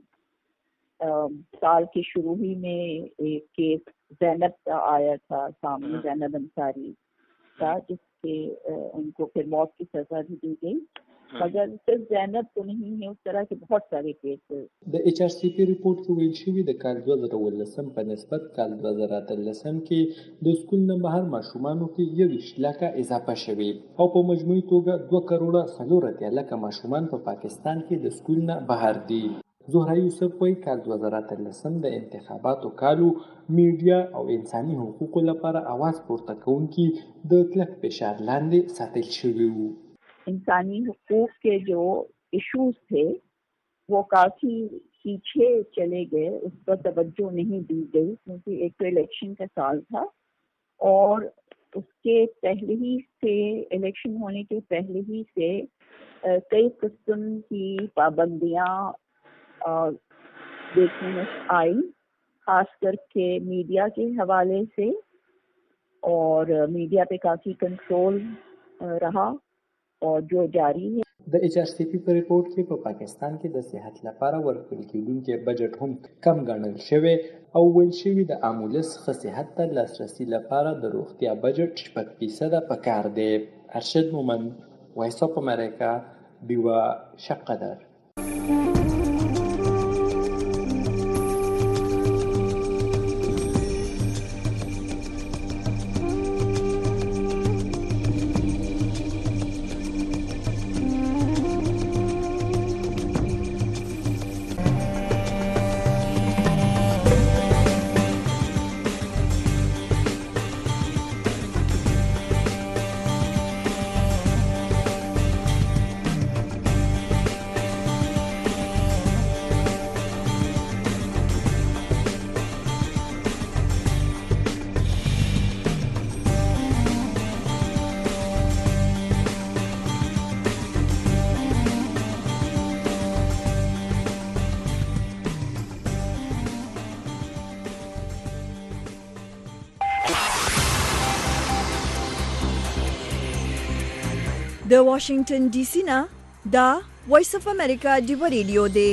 سال کے شروع ہی میں ایک کیس زینب کا آیا تھا سامنے، زینب انصاری کا، جس کے ان کو پھر موت کی سزا بھی دی گئی. مگر صرف زینب تو نہیں ہے، اس طرح کے بہت سارے کیسز. د HRCP ریپورت کې ویل شوي د کال 2013 په نسبت کال 2013 کې د سکول نه بهر ماشومانو کې 21 اضافه شوي او په مجموعي توګه 2.4 ماشومان په پاکستان کې د سکول نه بهر دي. زهرا یوسف وایي کال 2013 د انتخاباتو کالو میډیا او انساني حقوقو لپاره आवाज پورته کوونکي د کلک فشار لاندې ساتل شوي وو. انسانی حقوق کے جو ایشوز تھے وہ کافی پیچھے چلے گئے، اس پر توجہ نہیں دی گئی کیونکہ ایک تو الیکشن کا سال تھا اور اس کے پہلے ہی سے الیکشن ہونے کے پہلے ہی سے کئی قسم کی پابندیاں دیکھنے میں آئی، خاص کر کے میڈیا کے حوالے سے، اور میڈیا پہ کافی کنٹرول رہا اور جو جاری ہے. د HRCP په ریپورت کې په پاکستان کې د صحت لپاره ورکړل کېدونکي بجټ هم کم ګڼل شوی او ویل شوي د عامولس ښه صحت ته لاسرسي لپاره د روغتیا بجټ 6% پکار دی. ارشد مومن، وایس اف امریکا، دیوا شقدر. د واشنگټن ډي سي نه دا وایس اف امریکا ډیو ریډیو دی.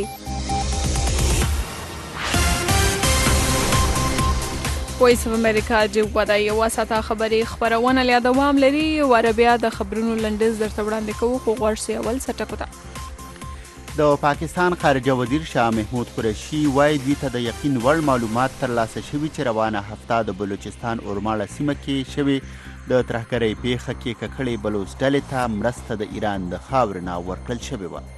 وایس اف امریکا ډیو د یو ساعته خبري خبرونه له دوام لري او عربیا د خبرونو لنډیز درته وړاندې کوو خو غوړ اول سټکوتا. د پاکستان خارجه وزیر شاه محمود قریشي وايي دوی ته د یقین وړ معلومات ترلاسه شوي چې روانه هفته د بلوچستان اورماړه سیمه کې شوي د ترهګرۍ پیښه کې ککړې بلوچ ډلې ته مرسته د ایران د خاورې نه ورکړل شوې وه.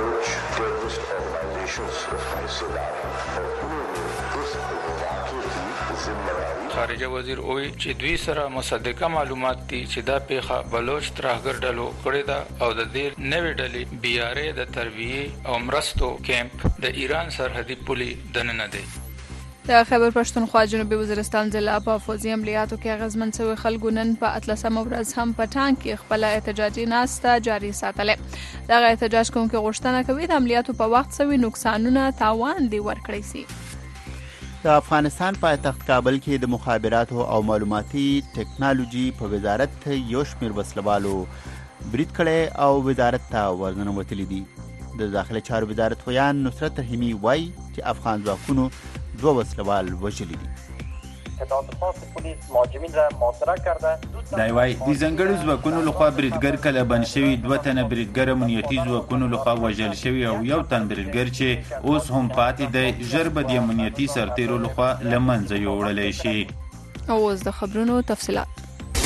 خارجه وزیر وویل چې دوی سره مصدقه معلومات دي چې دا پیښه بلوچ ترهګر ډلو کړې ده او د دې نوې ډلې بیارې د تربیې او مرستو کیمپ د ایران سرحدي پولي دننه دی. د خیبر پښتونخوا جنوبي وزیرستان ضلع په فوزي عملیاتو کې اغیزمن شوي خلکو نن په 18 ورځ هم په ټانک کې خپل احتجاجي ناسته جاري ساتلې. دغه احتجاج کوونکي غوښتنه کوي د عملیاتو په وخت شوي نقصانونه تاوان دی ورکړی شي. د افغانستان پایتخت کابل کې د مخابراتو او معلوماتي ټکنالوژي په وزارت یو شمېر وسلوالو برید کړی او وزارت ته ورننوتلي دي. د داخله چارو وزارت ویان نصرت رحیمي وایي چې افغان ځواکونو 2 وسلوال وژلي دي. اطلاعات خاص پلیس مهاجمین را محاصره کرده. دای وای د ځنګړو ځواکونو لخوا بریدګر کله بند شوی 2 تنه بریدګر امنیتي ځواکونو لخوا وژل شوی او یو تن بریدګر چې اوس هم پاتې دی ژر به د امنیتي سرتیرو لخوا لمنځه یوړلی شي. او اوس د خبرونو تفصیلات.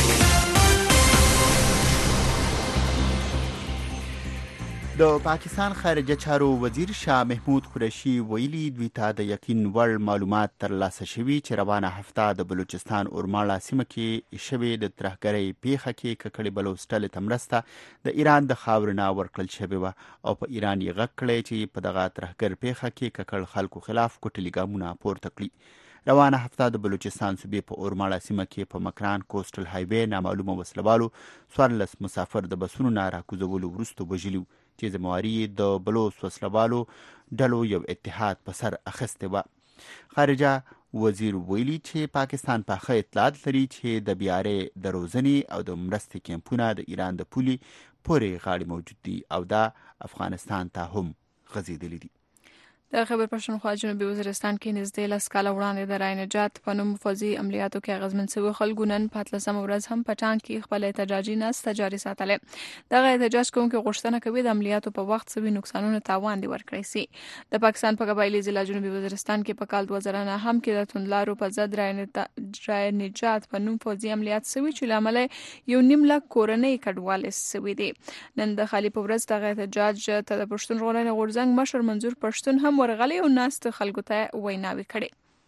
د پاکستان خارجه چارو وزیر شاه محمود قریشي ویلي دوی ته د یقین وړ معلومات ترلاسه شوي چې روانه هفته د بلوچستان اورماړه سیمه کې شوې د ترهګرۍ پیښه کې ککړې بلوچ ډلې ته مرسته د ایران د خاورې نه ورکړل شوې وه او په ایران یې غږ کړی چې په دغه ترهګر پیښه کې ککړ خلکو خلاف کوټلي ګامونه پورته کړي. روانه هفته د بلوچستان صوبې په اورماړه سیمه کې په مکران کوسټل هایوې نامعلومه وسلوالو 14 مسافر د بسونو نه راکوزولو وروسته وژلي چې زمواري د بلوچ وسلوالو ډلو یو اتحاد په سر اخیستی وه. خارجه وزیر ویلي چې پاکستان په ښه اطلاعات لري چې د بیارې د روزنې او د مرستې کیمپونه د ایران د پولي پورې غاړې موجود دي او دا افغانستان ته هم غځېدلي دي. د خیبر پښتونخوا جنوبي وزیرستان کې نږدې 10 کاله وړاندې د رای نجات په نوم فوزي عملیاتو کې اغیزمن شوي خلکو نن په 18 ورځ هم په ټانک کې خپل احتجاجي ناسته جاري ساتلې. دغه احتجاج کوونکي غوښتنه کوي د عملیاتو په وخت شوي نقصانونه تاوان دی ورکړی شي. د پاکستان په قبایلی ضلع جنوبي وزیرستان کې په کال 2009 هم کې د توندلارو په ضد رای نجات په نوم فوزي عملیات شوي چې لامل یو نیم لک کورنۍ کډوالې شوي دي. نن د خالي په ورځ دغه احتجاج ته د پښتون ژغورنې غورځنګ مشر منظور پښتون هم ورغلی او ناست خلکو ته ویناوي کړي.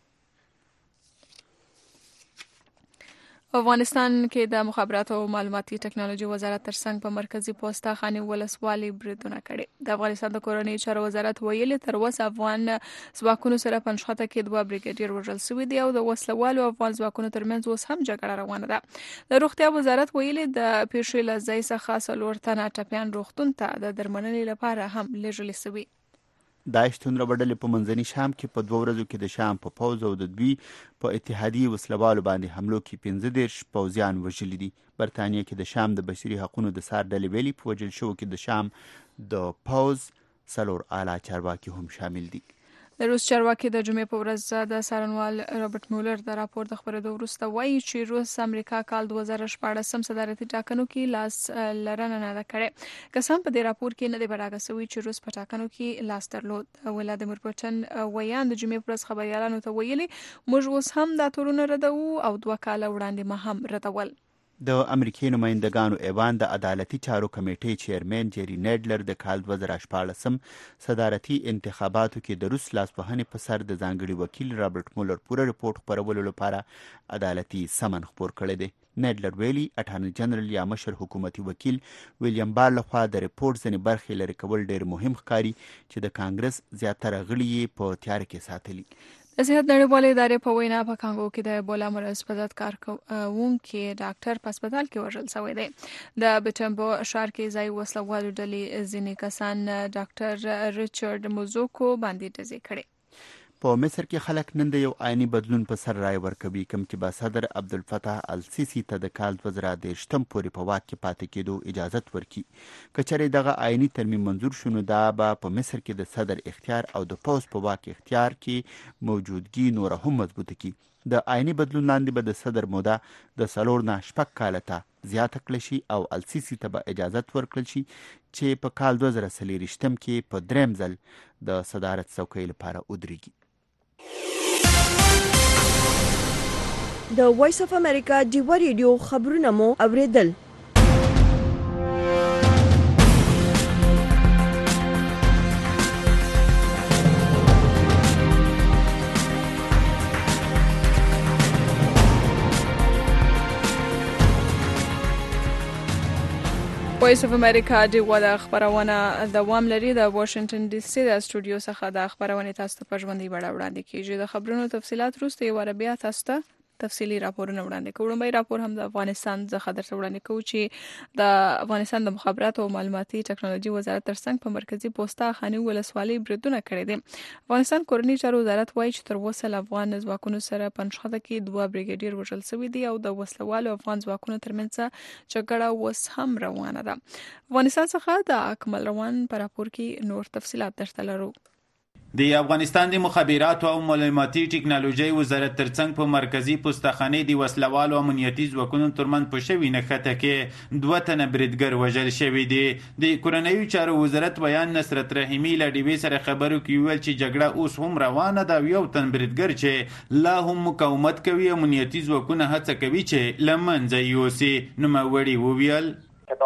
افغانستان کې د مخابراتو او معلوماتي ټکنالوژي وزارت ترڅنګ په مرکزی پوسټه خاني ولسوالۍ بریدونه کړي. د افغانستان د کورنۍ چارو وزارت ویلي تر اوسه افغان ځواکونو سره پنځخته کې 2 بریګیډیر وژل شوي دي او د وسلوالو افغان ځواکونو ترمنځ اوس هم جګړه روانه ده. د روغتیا وزارت ویلي د پیښې له ځای څخه 4 تنه ټپيان روغتون ته د درملنې لپاره هم لیږل شوي. داعش توندره ډلې په منځني شام کې په 2 ورځو کې د شام په پوځ او د دوی په اتحادي وسلوالو باندې حملو کې 15 پوځیان وژلي دي. برتانیې کې د شام د بشري حقوقو د سار ډلې ویلي په وژل شوو کې د شام د پوځ 4 اعلی چارواکي هم شامل دي. د روس چارواکي د جمعې په ورځ د څارنوال رابرټ مولر د راپور د خبرېدو وروسته وایي چې روس امریکا کال 2014 صدارتي ټاکنو کې لاس لرنه نه ده کړې. قسم په دې راپور کې نه دی براګه شوی چې روس په ټاکنو کې لاس درلود. ولادیمیر پوتین ویان د جمعې په ورځ خبريالانو ته ویلي موږ اوس هم دا تورونه ردوو او 2 کاله وړاندې ما هم ردول. د امریکای نمائندګانو ایوان د عدالتي چارو کمیټې چیرمن جری نیډلر د کال 2014 صدارتي انتخاباتو کې د روس لاسوهنې په سر د ځانګړي وکیل رابرټ مولر پوره رپورت خپرولو لپاره عدالتي سمن خپور کړی دی. نیډلر ویلي اټارنی جنرال یا مشر حکومتي وکیل ویلیام بار لخوا د رپورت ځینې برخې لرې کول ډېر مهم ښکاري چې د کانګرس زیاتره غړي یې په تیاره کې ساتلي. د صحت نړیوالې ادارې په وینا په کانګو کې د ایبولا مرض په ضد کارکوونکي ډاکټر په هسپتال کې وژل شوی دی. د بټمبو ښار کې ځای وسلوالو ډلې ځینې کسان ډاکټر ریچارډ موزوکو باندې ډزې کړې. په مصر کې خلک نن د یو آئینی بدلون په سر رای ورکوي، کوم چې به صدر عبدالفتاح السیسی ته د کال 2023 پورې په واک کې پاتې کېدو اجازت ورکړي. که چېرې دغه آئینی ترمیم منظور شو نو دا به په مصر کې د صدر اختیار او د پوځ په واک اختیار کې موجودګي نوره هم مضبوطه کړي. د آئینی بدلون لاندې به د صدر موده د 4 نه 6 کاله ته زیاته کړل شي او السیسی ته به اجازت ورکړل شي چې په کال 2023 کې په دریم ځل د صدارت څوکۍ لپاره ودرېږي. د وایس اف امریکا ډیوا ریډیو خبرونه مو اوریدل. وایس اف امریکا ډیوا د خبرونه دوام لري. د واشنگټن ډي سي د استودیو څخه د خبرونه تاسو ته په ژوندۍ بڼه وړاندې کیږي. د خبرونو تفصيلات وروسته یو بیا تاسو ته تفصیلی راپورونه وړاندې کوو. لومړی راپور هم د افغانستان څخه درته وړاندې کوو چې د افغانستان د مخابراتو او معلوماتي ټکنالوژي وزارت ترڅنګ په مرکزی پوسټا خاني ولسوالۍ بریدونه کړي دي. افغانستان کورنی چارو وزارت وایي چې تر اوسه افغان ځواکونو سره پنځخته کې 2 بریګیډیر وژل شوي دي او د وسلوالو افغان ځواکونو ترمنځ جګړه اوس هم روانه ده. افغانستان څخه د اکمل روان پر راپور کې نور تفصيلات درته لرو. د افغانستان د مخابراتو او معلوماتي ټکنالوژي وزارت ترڅنګ په مرکزی پوسټخانه د وسلوالو امنیتي ځواکونو ترمن په شوی نښته کې 2 تنه بریدګر وژل شوي دي. د کورنیو چارو وزارت بیان نصرت رحیمی له ډیوی سره خبرو کې ویل چې جګړه اوس هم روانه ده. یو تن بریدګر چې لا هم مقاومت کوي، امنیتي ځواکونه هڅه کوي چې لمنځه یوسي. نوموړي وویل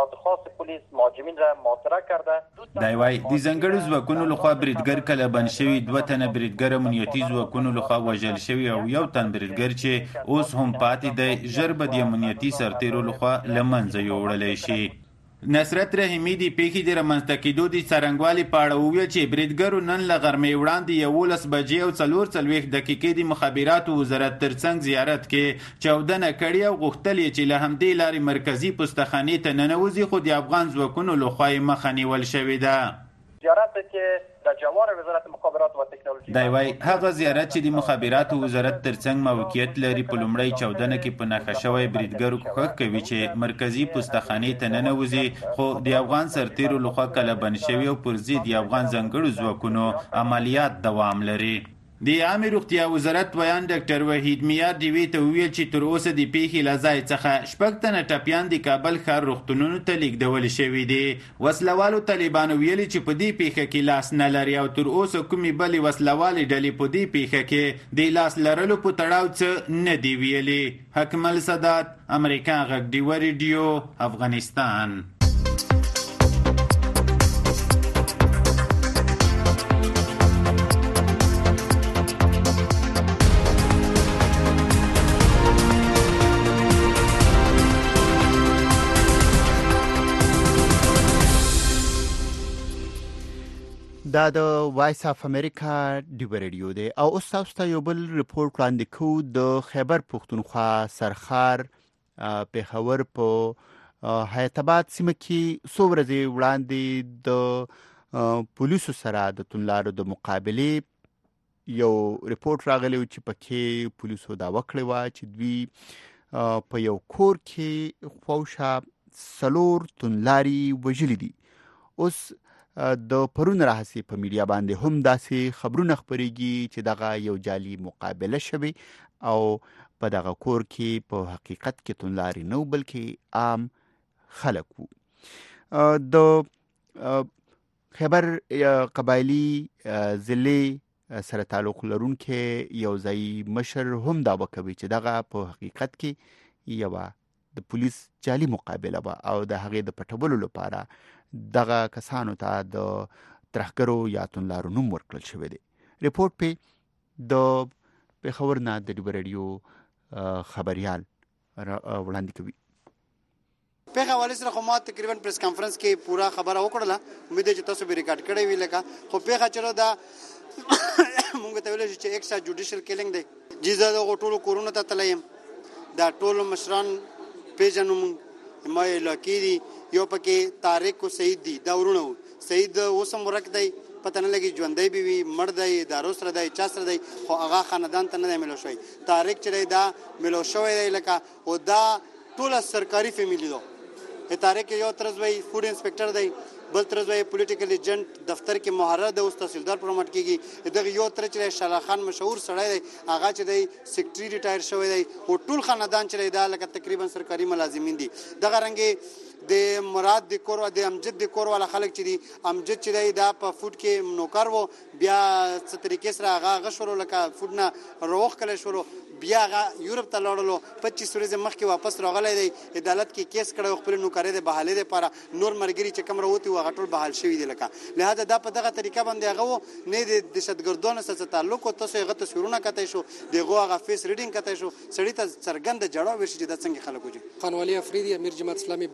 دا وایي د ځنګړو ځواکونو لخوا بریدګر کله بند شوي، 2 تنه بریدګر امنیتي ځواکونو لخوا وژل شوي او یو تن بریدګر چې اوس هم پاتې دی ژر به د امنیتي سرتیرو لخوا له منځه یوړلی شي. نصرت رحیمی د پیښې د رامنځته کېدو د څرنګوالي په اړه وویل چې بریدګرو نن له غرمې وړاندې 11 بجې او 44 دقیقې د مخابراتو وزارت ترڅنګ زیارت کې چاودنه کړې او غوښتل یې چې له همدې لارې مرکزی پوسټخانې ته ننوځي، خو د افغان ځواکونو لخوا یې مخه نیول شوې ده. زیارت کې د جوار وزارت مخابرات او ټکنالوژي دا وایي هغه زیارت چې د مخابراتو وزارت ترڅنګ موقعیت لري په لومړی چاودنه کې په نښه شوی بریدګر کوښښ کوي چې مرکزی پوسټخانې ته ننوځي، خو د افغان سرتیرو لخوا کله بند شوي او پر ضد د افغان ځنګړو ځواکونو عملیات دوام لري. د عامه روغتیا وزارت بیان ډاکټر وحید میار دیوی ته ویل چې تر اوسه د پیښې له ځای څخه 6 تنه ټپیان د کابل ښار روغتونونو ته لیږدول شوي دي. وسلوالو طالبانو ویلي چې په دې پیښه کې لاس نه لري او تر اوسه کومې بلې وسلوالې ډلې په دې پیښه کې د لاس لرلو په تړاو څه نه دی ویلي. حکمل سادات، امریکا غږ ډیوا ریډیو، افغانستان. دا د وایس اف امریکا ډیوا ریډیو دی او اوس تاسو ته یو بل رپورټ وړاندې کوو. د خیبر پښتونخوا سرخار پېښور په حیات آباد سیمه کې څو ورځې وړاندې د پولیسو سره د توندلارو د مقابلې یو رپورټ راغلی چې پکې پولیسو دعوه کړې وه چې دوی په یو کور کې خواوشا 4 توندلاري وژلي دي. اوس د پرون راهسي په میډیا باندې هم داسې خبرونه خبرېږي چې دغه یو جعلي مقابله شوي او په دغه کور کې په حقیقت کې توندلاري نه بلکې عام خلک وو. د خیبر قبایلی ضلع سره تعلق لرونکي یو ځای مشر هم دعوه کوي چې دغه په حقیقت کې یوه د پولیس جعلي مقابله وه او د هغې د پټولو لپاره دغه کسانو ته د ترهګرو یا توندلارو نوم ورکړل شوی دی. رپورټ په د پېښور نه د ډیوا ریډیو خبریال وړاندې کوي. پیښه حواله سره خو ما تقریبا پریس کانفرنس کې پورا خبره وکړله، امید چې تاسو به ریکارډ کړی وي. لکه خو پیښه چلو دا مونږ ته ویل چې ایکسټرا جوډیشل کیلینګ دی. جیزه د ټولو کورونو ته تلیم، دا ټولو مشران پیژنم ما علاقې دي. یو پکې طارق او سعید دي، دا ورونه. سعید اوسم ورک دی، پته نه لګي ژوندۍ به وي مړ دی دارو سره دی چا سره دی خو هغه خاندان ته نه دی ملو شوی طارق چې دی دا ملو شوی دی لکه او دا ټوله سرکاري فیملی ده طارق یو طرز وی فوډ انسپکټر دی بل طرز وی پولیټیکل ایجنټ دفتر کې محرر دی اوس تحصیلدار پروموټ کیږي دغه یو طرز چې شالا خان مشهور سړی دی هغه چې دی سیکریټری ریټایر شوی دی او ټول خاندان چې دا لکه تقریبا سرکاري ملازمین دي دغه رنګ د مراد د کور د امجد د کور والا خلک چې دي امجد چې دی دا په فوډ کې نوکر وو بیا څه طریقې سره هغه غشورو لکه فوډ نه روغ کله شروع بیا هغه یورپ ته لاړلو 25 ورځې مخکې واپس راغلی دی عدالت کې کیس کړی خپل نوکرۍ د بحالۍ لپاره نور مرګري چې کوم راوتی و هغه ټول بحال شوي دي لکه لهدا دا په دغه طریقه باندې هغه نه د دهشتګردانو سره تعلق او تاسو هغه تصویرونه کتای شو دغه هغه فیس ریډینګ کتای شو سړی ته څرګند جړه ورشي چې دا څنګه خلک وږي خانوالي افریدی امیر جماعت اسلامی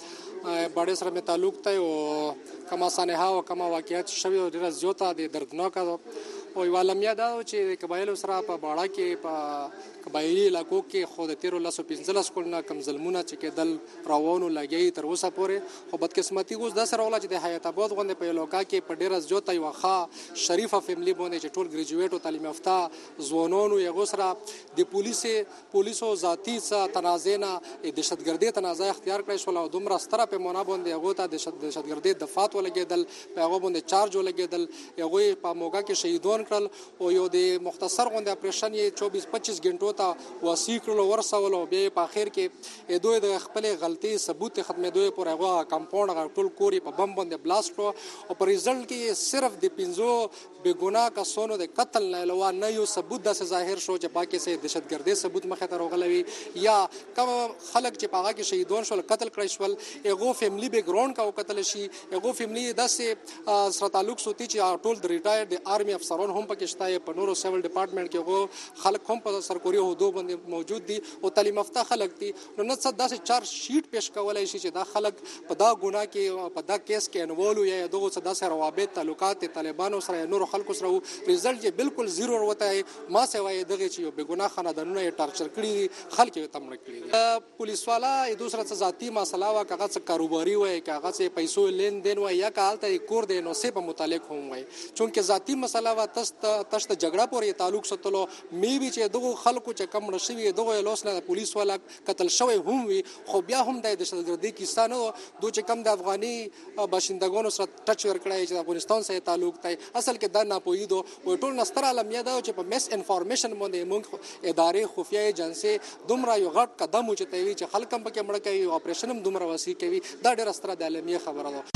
باڑه سره می تعلق ته او کما سانحه او کما واقعیت شوی او ډیره زیاته د دردناک او یو لمیا دا چې قبایل سره په باڑه کې په قبایلی علاقو کې خو د 1315 کلونه کم ظلمونه چې کېدل روانو لګي تر اوسه پورې خو بدقسمتي اوس د سره ولا چې د حیات آباد غونډه په علاقہ کې په ډیره زیاته یو ښه شریفه فیملی باندې چې ټول ګریجویټ او تعلیم یافته ځوانانو یو سره د پولیسو ذاتی څخه تنازع نه دهشتګردي تنازع اختیار کړی شو او دومره ستره په مونږ باندې هغه ته دهشتګردي دفات ولګیدل په هغه باندې چارج ولګیدل هغه په موګه کې شهیدون کړل او یو د مختصر غونډه اپریشن یې 24-25 غنټو ته واسي کړل ورسول او بیا په اخر کې دوی د خپل غلطي ثبوت ختمېدو پر هغه کمپاوند ټول کوري په بم باندې بلاست او په ریزلټ کې صرف د 15 بېګناه کسانو د قتل نه علاوه نه یو ثبوت داسې ظاهر شو چې باقي سه دهشتګردي ثبوت مخه ته راغلی یا کوم خلک چې په هغه کې شهیدون شول قتل کړی شول هغه فیملی بیک ګراوند کا قتل شي هغه فیملی داسې سره تعلق سوتي چې ټول د ریټایر د آرمي افسران هم پکې شته په نورو سیول ډپارټمنټ کې هغه خلک هم په سرکوري هدو باندې موجود دي او تعلیم یافته خلک دي نو نه څه داسې چارج شیټ پیش کولای شي چې دا خلک په دا ګناه کې په دا کیس کې انوالو یا دغه څه داسې روابط تعلقات طالبانو سره نورو خلکو سره ریزلټ یې بالکل زیرو وروته ما سوای دغه چې یو بېګناه خاندانونه یې ټارچر کړي خلک یې تمړ کړي پولیس والا یې دوسره څه ذاتی مسله وا کاغه څه کاروباري وای کاغه څه پیسو لین دین وای یا کالته کور دی نو سه په متعلق هم وای چونکه ذاتی مسله وا تست جګړه پورې تعلق ساتلو می وی چې دغه خلکو چې کم نشوي دغه لوس نه پولیس والا قتل شوی هم وي خو بیا هم د دهشتګردي کیسه نه دوی چې کم د افغاني باشندگانو سره ټچ ورکړای چې افغانستان سره تعلق دی اصل کې دا ناپوهي دو و ټول نستر عالمیا دا چې په مس انفارمیشن باندې موږ ادارې خفیه ایجنسی دومره یو غټ قدم اوچتوي چې خلک هم پکې مړ کوي اپریشن هم دومره وسیع کوي دا ډېر ستره د عالمي خبره ده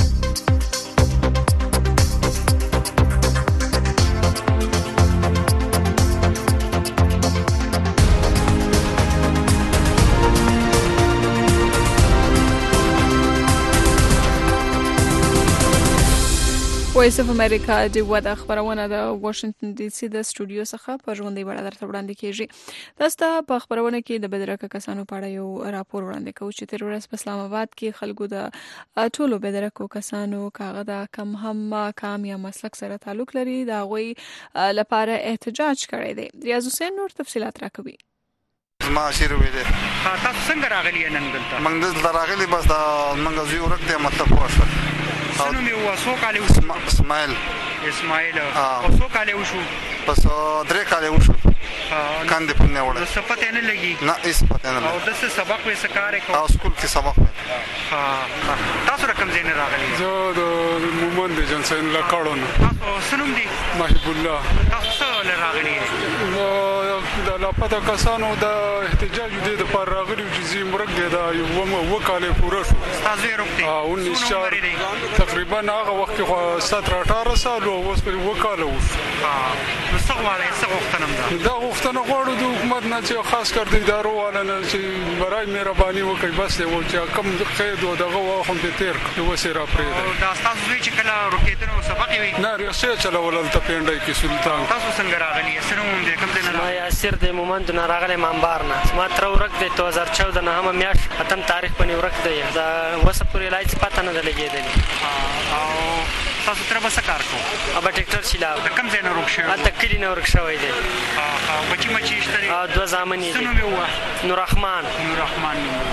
وایس اف امریکا د ودا خبرونه د واشنگټن ډي سي د سټوډیو څخه په ژوندۍ بڼه درته وړاندې کیږي تاسو په خبرونه کې د بدرکه کسانو په اړه یو راپور وړاندې کوي چې تر ورځ په اسلام آباد کې خلکو د ټولو بدرکو کسانو کاغه د کم هم کام یا مسلک سره تعلق لري دا غوي لپاره احتجاج کړی دی ریاض حسین نور تفصيلات راکوي ما شیر ویلې تاسو څنګه راغلی نن دلته موږ دلته راغلی بس دا موږ زیو ورکته مطلب واشه سنو می واسو کاله اسماعیل او سو کاله وشو پس درې کاله وشو کاندې په نه وړه څه پته نه لګي نه هیڅ پته نه او د سبق وې سکارې کو او سکول کې سبق تاسو رقم زین راغلی زه د مومن د جنسین لکړو تاسو سنوم دي محب الله تاسو راغلی د لاپته کسانو د احتجاج د پر راغلی چې زی مرګ دا یو وکاله پوره شو تاسو یې روکته تقریبا هغه وخت کې 17-18 سال او اوس په وکاله وشو نو څه غواړئ څه غوښتنه ده دا غوښتنه غواړو د حکومت نه چې خاص کر د ادارو والا نه چې برای مهرباني وکړي بس دی چې کم قید او دغه واخم د تیر یو سره پرې دا تاسو چې کله روکیدنو سبق وي نه ریاست چلول ته پینډای کې سلطان تاسو څنګه راغلی سره مونږ د کوم دینه ما یاسر د مومند نه راغلی منبار نه ما تر ورک د 2014 نه هم میاش اتم تاریخ باندې ورک دی دا وسپوري لایت پته نه لګیدلی او تاسو تر بس کار کو ابا ټریکټر چلا د کم ځای نه ورک شو د کلی نه ورک شوی دی بچی مچی اشتري دو زامنې دي نور رحمان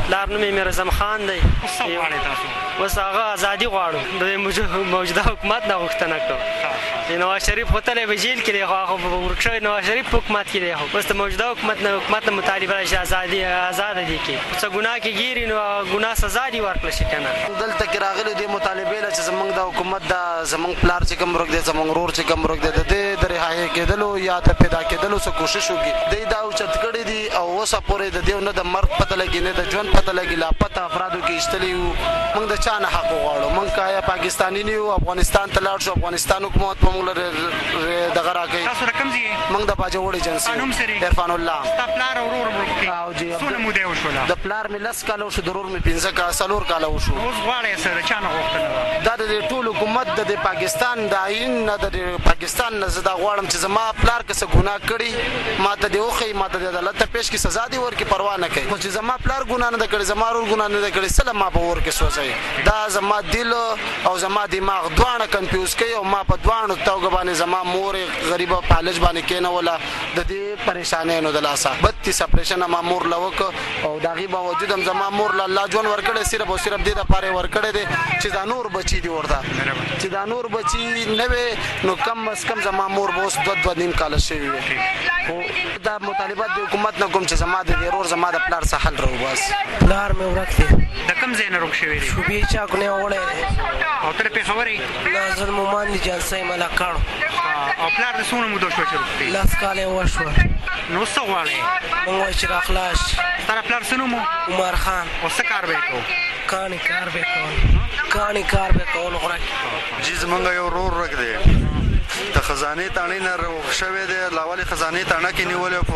پلار نوم یې میرزم خان دی. څه غواړئ تاسو؟ اوس هغه ازادي غواړو. د موجوده حکومت نه غوښتنه کوو. نواز شریف هوتلی به جیل کې دی، خو هغه ورک شوی نواز شریف په حکومت کې دی. خو اوس د موجوده حکومت نه مطالبه ده چې ازاده دي کې څه ګناه کې ګیري نو ګناه سزا دي ورکړل شي که نه. دلته کې راغلي دې مطالبې له چې زموږ د حکومت د زموږ پلار چې کوم ورک دی، زموږ ورور چې کوم ورک دی، د دې د رهایي کېدلو یا د پیدا کېدلو څه کوشش وکړي. دوی دا اوچت کړي دي او اوسه پورې د دې نه د مرګ پته لګي نه د ژوند پته لګي. لاپته افرادو کې ایستلي وو. موږ د چا نه حق وغواړو. موږ که یا پاکستاني نه یو، افغانستان ته لاړ شو، افغانستان حکومت به موږ له دغه راکوي. تاسو د کوم ځای یې؟ موږ د باجوړ ایجنسي. نوم څه دی؟ عرفان الله. ستا پلار او ورور ورک دي؟ څونه موده وشوله؟ د پلار مې 10 کاله وشو، د ورور مې 15 کاله 4 کاله وشو. اوس غواړئ څه؟ د چا نه غوښتنه ده؟ دا د ټول حکومت د پاکستان د آئین نه د پاکستان نه زه دا غواړم چې زما پلار که څه ګناه کړي ما ته دې وښیي، ما ته د عدالت ته پیش کړي، سزا دې ورکړي، پروا نه کوي. خو چې زما پلار ګناه نه ده کړې، زما ورور ګناه نه ده کړې، څه له ما په اور کې سوځوي. دا زما دل او زما دماغ دواړه کنفیوز کوي او ما په دواړو توګه باندې زما مور غریبه پالج باندې کېنوله د دې پریشانیانو د لاسه. 32 اپریشن ما مور له وکړ او د هغې باوجود هم زما مور له الله ژوند ورکړی، صرف او صرف دې دپاره یې ورکړی دی چې دا نور بچي دي ورته، چې دا نور بچي نه وي نو کم از کم زما مور به اوس 2.5 کاله شوي وي. خو دا مطالبات د حکومت نه کوم چې زما د ورور زما د پلار څه حل راوباسي. پلار مې ورک دی. د کوم ځای نه ورک شوی دی؟ شوبې چاک نه وړی دی. او ته د پېښور یې؟ نه، زه د مومان دي جلسه ملک کاڼو. او پلار د څومره موده شوه چې روغ دی؟ 10 کاله وشوه. نو څه غواړئ؟ موږ وایو چې راخلاص شي. ستا د پلار څه نوم و؟ عمر خان. او څه کار به یې کوو؟ کاڼي کار به یې کول. کاڼي کار به یې کول غوره کړي. جی زمونږ یو ورور ورک دی، د خزانې تاڼې نه روغ شوی دی. لاولې خزانې تاڼه کې نیولې په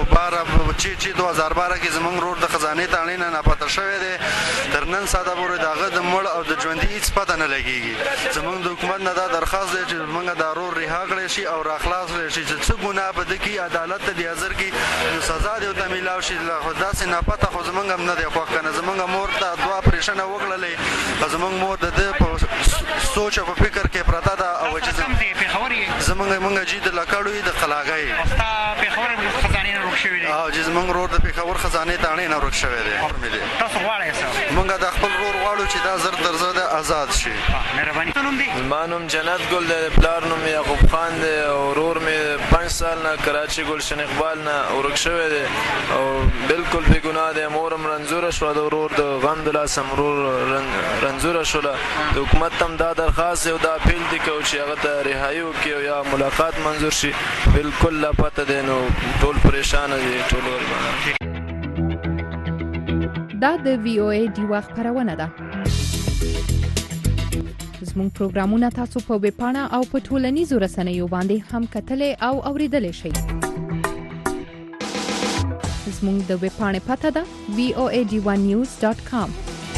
2012 کې زمونږ ورور د خزانې تاڼې نه ناپته شوی دی. تر نن ساعته پورې د هغه د مړ او د ژوندي هېڅ پته نه لګېږي. زمونږ د حکومت نه دا درخواست دی چې زمونږ دا ورور رها کړی شي او راخلاص کړی شي، چې څه ګناه به ده کړي عدالت ته دې حاضر کړي، نو سزا دې ورته میلاو شي. خو داسې ناپته خو زمونږ هم نه دی خوښ که نه. زمونږ مور ته 2 اپریشنه وکړلې او زمونږ مور د ده په سوچ او په فکر کې پرته ده. او چې زمونږ جي د لکړو د قلاګۍ. او ستا پېښور خزانې نه ورک شوی دی؟ او چې زمونږ ورور د پېښور خزانې تاڼې نه ورک شوی دی. تاسو غواړئ څه؟ مونږ د خپل ورور غواړو چې دا زر تر زر آزاد شي. مهرباني. څه نوم دی؟ زما نوم جنت ګل دی، پلار نوم یعقوب خان دی او ورور مې 5 سال نه کراچي ګلشن اقبال نه ورک شوی دی او بالکل بې ګناه دی. مور هم رنځوره شوه، د ورور د غم د لاسه ورور رنځوره شوله. د حکومت ته هم دا درخواست او دا اپیل دی کوو چې هغه ته رهایي وکړي او یا ملاقات منظور شي. بالکل لا پته دی، نو ټول پریشانه دي ټول ورباندې. دا د VOA ډیوا خبرونه ده. زموږ پروګرامونه تاسو په ویب پاڼه او په ټولنیزو رسنیو باندې هم کتلای او اوریدلای شئ. زموږ د ویب پاڼې پته ده voadiwanews.com.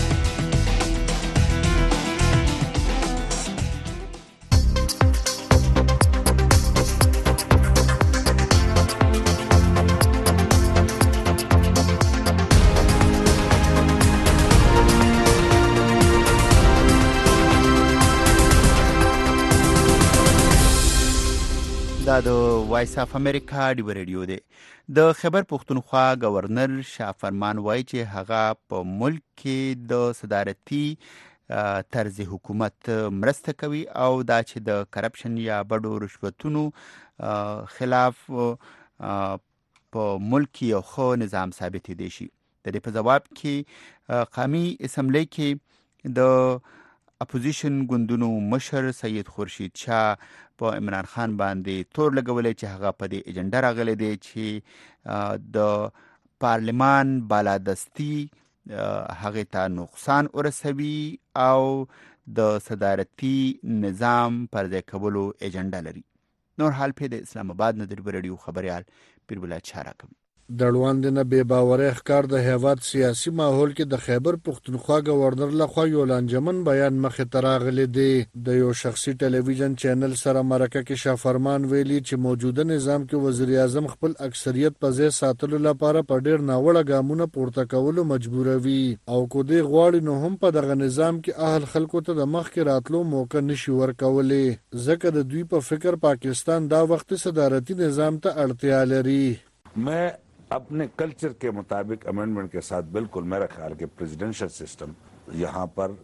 دا د وایس اف امریکا ډیو ریډیو دی. د خیبر پښتونخوا گورنر شاه فرمان وایي چې هغه په ملک کې د صدارتي طرز حکومت مرسته کوي او دا چې د کرپشن یا بډو رشوتونو خلاف په ملک کې یو ښه نظام ثابت دی شي. د دې په جواب کې قومي اسمبلی کې د اپوزیشن ګوندونو مشر سید خورشید شاه په عمران خان باندې تور لګولې چې هغه په دې ایجنډا راغلی دی چې د پارلمان بالادستی هغه ته نقصان ورسوي او د صدارتي نظام پر ځای کولو ایجنډا لري. نور حال په د اسلام آباد نه د ریډیو خبريال پیربلا چاره کوي. دړوان دنه بے باورې ښکار د هیواد سیاسي ماحول کې د خیبر پښتونخوا گورنر لخوا یو لانجمن بیان مخې ته راغلی دی. د یو شخصي ټلویزیون چینل سره مرکه کې شاه فرمان ویلي چې موجوده نظام کې وزیر اعظم خپل اکثریت په ځای ساتلو لپاره په ډیر ناوړه ګامونه پورته کولو مجبوروي او کو دی غواړي نو هم په دغه نظام کې اهل خلکو ته د مخ کې راتلو موقع نشي ورکولې، ځکه د دوی په فکر پاکستان دا وخت صدارتي نظام ته اړتیا لري. मैं अपने कल्चर के मुताबिक अमेंडमेंट के साथ बिल्कुल मेरा ख्याल कि प्रेसिडेंशियल सिस्टम यहाँ पर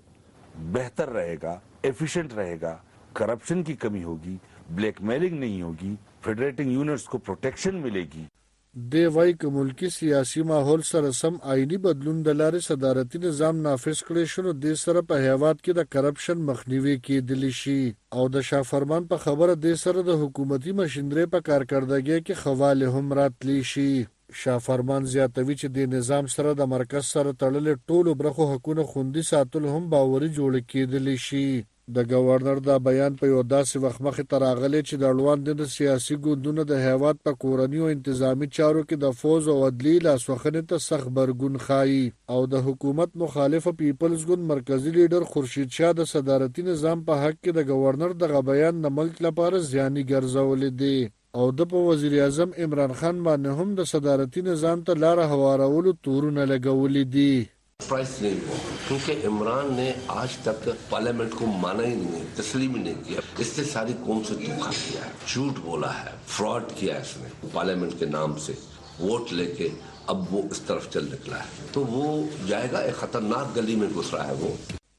बेहतर रहेगा, एफिशिएंट रहेगा, करप्शन की कमी होगी, ब्लैकमेलिंग नहीं होगी, फेडरेटिंग यूनिट्स को प्रोटेक्शन मिलेगी। د وای که ملکی سیاسي ماحول سره سم آئینی بدلون د لارې صدارتي نظام نافذ کړی شو، د سره په هیواد کې د کرپشن مخنیوي کېدلی شي او د شافرمان په خبره د سره د حکومتي مشندري په کارکړدګۍ کې خواله هم راتلی شي. شافرمان زیاتوي چې د نظام سره د مرکز سره تړلې ټولو برخو حقوقونه خوندي ساتل هم باوري جوړ کېدلی شي. د گورنر دا بیان په یو داسې وخت مخې ته راغلی چې د اړوند د سیاسي ګوندونو د هیواد په کورني او انتظامی چارو کې د فوز او عدلي لاسوخنې ته سخت برګون ښایي او د حکومت مخالفه پیپلز ګوند مرکزی لیډر خورشید شاه د صدارتي نظام په حق کې د گورنر دغه بیان د ملک لپاره زیاني ګرځولې دی او د په وزیر اعظم عمران خان باندې هم د صدارتي نظام ته لار هوارولو تورونه لګولې دي. सरप्राइज नहीं हुआ क्योंकि इमरान ने आज तक पार्लियामेंट को माना ही नहीं, तस्लीम ही नहीं किया. इससे सारी कौम से धोखा किया है, झूठ बोला है, फ्रॉड किया है इसने. पार्लियामेंट के नाम से वोट लेके अब वो इस तरफ चल निकला है तो वो जाएगा एक खतरनाक गली में घुस रहा है. वो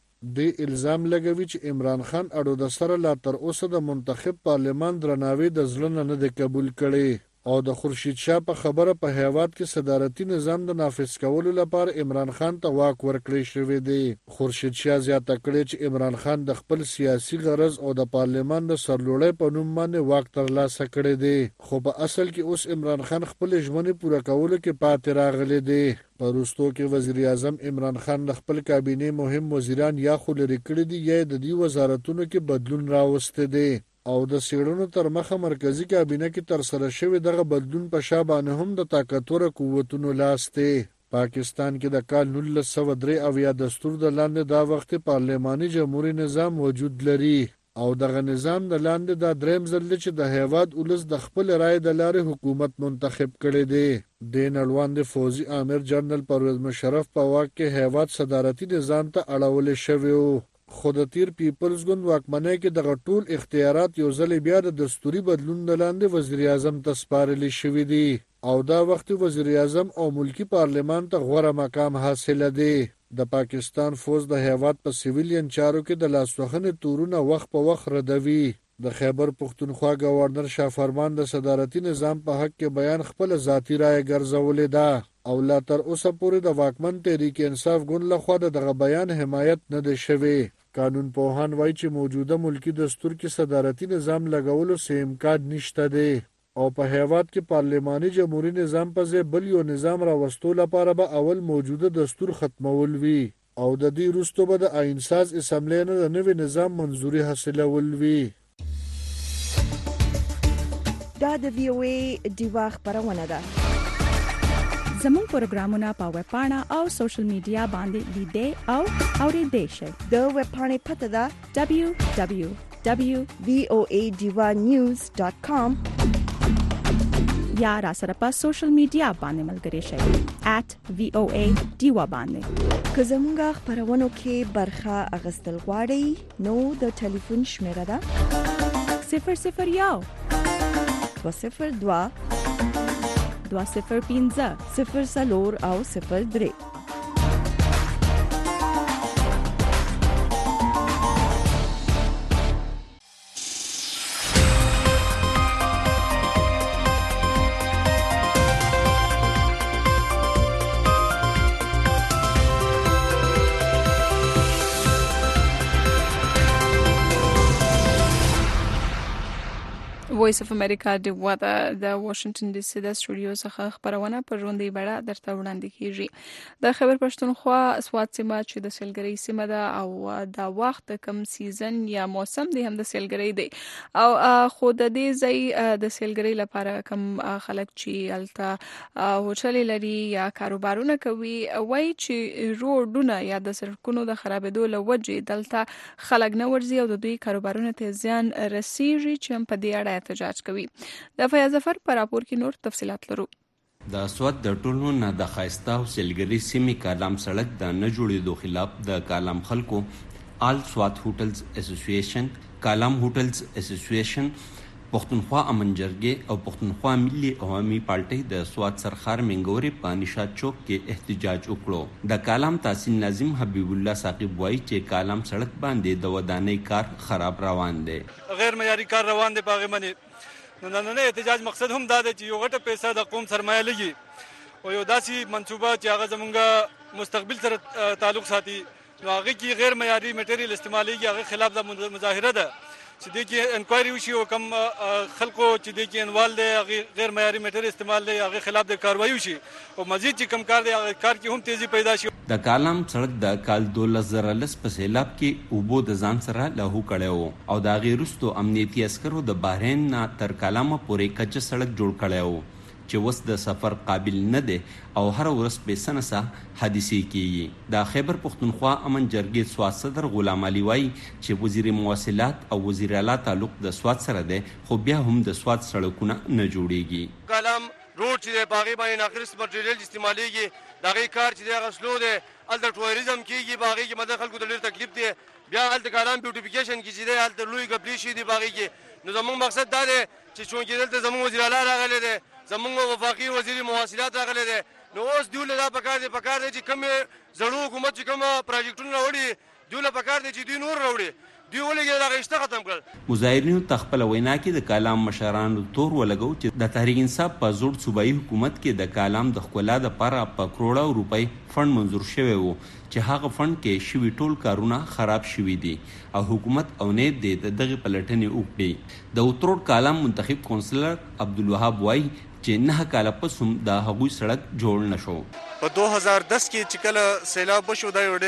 د الزام لګوي چې عمران خان اړو د سره لا تر اوسه د منتخب پارلمان درناوی د ځلنه نه د قبول کړي او د خورشید شاه په خبره په هیواد کې صدارتي نظام د نافذ کولو لپاره عمران خان ته واک ورکړی شوی دی. خورشید شاه زیاته کړې چې عمران خان د خپل سیاسي غرض او د پارلمان د سرلوړۍ په نوم باندې واک ترلاسه کړی دی، خو په اصل کې اوس عمران خان خپل ژمنې پوره کولو کې پاتې راغلی دی. په وروستو کې وزیر اعظم عمران خان د خپل کابینې مهم وزیران یا خو لرې کړي دي یا د دې وزارتونو کې بدلون راوستی دی او د سیړنو تر مخه مرکزی کابینه کې تر سره شوی دغه بدلون په شا باندې هم د طاقتور قوتونو لاس دی. پاکستان کې د کال 1903 دستور د لاندې دا وخت پارلماني جمهوریت نظام وجود لري او دغه نظام د لاندې دا دریم ځل چې د هیواد ولس د خپل رائے د لارې حکومت منتخب کړي دی. د نړیوال فوجي امیر جنرال پرویز مشرف په واک کې هیواد صدارتي نظام ته اړول شوی و، خو د تیر پیپلز ګوند واکمنۍ کې دغه ټول اختیارات یو ځل بیا د دستوري بدلون د لاندې وزیر اعظم ته سپارل شوي دي او دا وخت وزیر اعظم او ملکی پارلمان ته غوره مقام حاصل دی. د پاکستان فوج د هیواد په سیویلین چارو کې د لاسوخنې تورونه وخت په وخت ردوي. د خیبر پختونخوا گورنر شافرمان د صدارتي نظام په حق کې بیان خپل ذاتی رائے ګرځولې ده او لا تر اوسه پورې د واکمن تحریک انصاف ګوند لخوا دغه بیان حمایت نه دی شوی. قانون پوهان وایي چې موجوده ملکی دستور کې صدارتي نظام لګولو څه امکان نشته دی او په هیواد کې پارلماني جمهوریت نظام په ځای بل یو نظام راوستو لپاره به اول موجوده دستور ختمول وي او د دې وروسته به د آئین ساز اسمبلی نه د نوي نظام منظوري حاصلول وي. دا د وی او ای دیوا خبرونه ده. زموږ پروګرامونه په ویب پاڼه او سوشل میډیا باندې لیدئ او اوریدئ شئ. د ویب پاڼې پته ده www.voadivanews.com یا را سره په سوشل میډیا باندې ملګري شئ @voadiva باندې. که زموږ خبرونو کې برخه اخیستل غواړئ نو د ټلیفون شمیره ده 001 202 205 04 او 03. وایس اف امریکا د واشنگټن ډي سي د سټوډیو څخه خبرونه په ژوندۍ بڼه درته وړاندې کیږي. د خیبر پښتونخوا سواد سیمه چې د سیلګرۍ سیمه ده او دا وخت کم سیزن یا موسم دی هم د سیلګرۍ دی او خو د دې ځای د سیلګرۍ لپاره کم خلک چې الته هوټل لري یا کاروبارونه کوي وایي چې روډونه یا د سړکونو د خرابېدو له وجې دلته خلک نه ورځي او د دوی کاروبارونه ته زیان رسیږي چې هم په دې اړه احتجاج کوي. د فیاض ظفر پر راپور کې نور تفصيلات لرو. د سواد د ټولو نه د خایسته او سیلګرۍ سیمې کالام سړک د نه جوړېدو خلاف د کالام خلکو آل سواد هوټلز اسوسییشن، کالام هوټلز اسوسییشن پښتونخوا امن جرګې او پښتونخوا ملي عوامي پارټۍ د سوات سرخار منګورې په نشاط چوک کې احتجاج وکړو. د کالام تحصیل ناظم حبیب الله ثاقب وایي چې کالام سړک باندې د ودانۍ کار خراب روان دی. غیر معیاري کار روان دی باغې باندې. نو نننی احتجاج مقصد هم دا دی چې یو غټه پیسه د قوم سرمایه لګي او یو داسې منصوبه چې هغه زمونږ مستقبل سره تعلق ساتي نو هغه کې غیر معیاري میټریل استعمالیږي. هغه خلاف د مظاهره ده چې دې کې انکوایري وشي او کم خلکو چې دې کې انوال دی هغه غیر معیاري میټر استعمال دی هغه خلاف د کاروایی وشي او مزید چې کم کار دی هغه کار کې هم تیزی پیدا شي. د کالام سړک د کال 2010 په سیلاب کې اوبو د ځان سره لاهو کړی او د هغې وروستو امنیتي عسکرو د بحرین نه تر کالامه پورې کچه سړک جوړ کړی و چې اوس د سفر قابل نه دی او هر ورځ بې سنسه حادثې کیږي. د خیبر پښتونخوا امن جرګې سوات صدر غلام علي وایي چې وزیر مواصلات او وزیر اعلی تعلق د سوات سره دی خو بیا هم د سوات سړکونه نه جوړیږي. کالام روډ چې دی په هغې باندې ناقص مټریل استعمالیږي د هغې کار چې دی هغه سلو دی هلته ټوریزم کیږي په هغې کې مدد خلکو ته ډېر تکلیف دی. بیا هلته کالام بیوټیفیکیشن کې چې دی هلته لوی ګپلې شي دي په هغې کې. نو زموږ مقصد دا دی چې چونکې دلته زموږ وزیر اعلی راغلی دی زموږ وفاقي وزیر مواصلات راغلی دی نو اوس دوی له دا پکار دی چې کومې زړو حکومت چې کومه پراجیکټونه راوړي دوی له پکار دی چې دوی نور راوړي دوی ولګېدل هغه رشته ختم کړل. مظاهرینو ته خپله وینا کې د کالام مشرانو تور ولګو چې د تحریک انصاف په زوړ صوبایي حکومت کې د کالام د ښکلا دپاره په کروړو روپۍ فنډ منظور شوی و چې هغه فنډ کې شوي ټول کارونه خراب شوي دي او حکومت او نیب دی د دغې پلټنې وکړي. د اتروډ کالام منتخب کونسلر عبدالوهاب وایي چې 9 کاله پس هم د هغوی سړک جوړ نه شو. په 2010 کې چې کله سیلاب وشو دا یو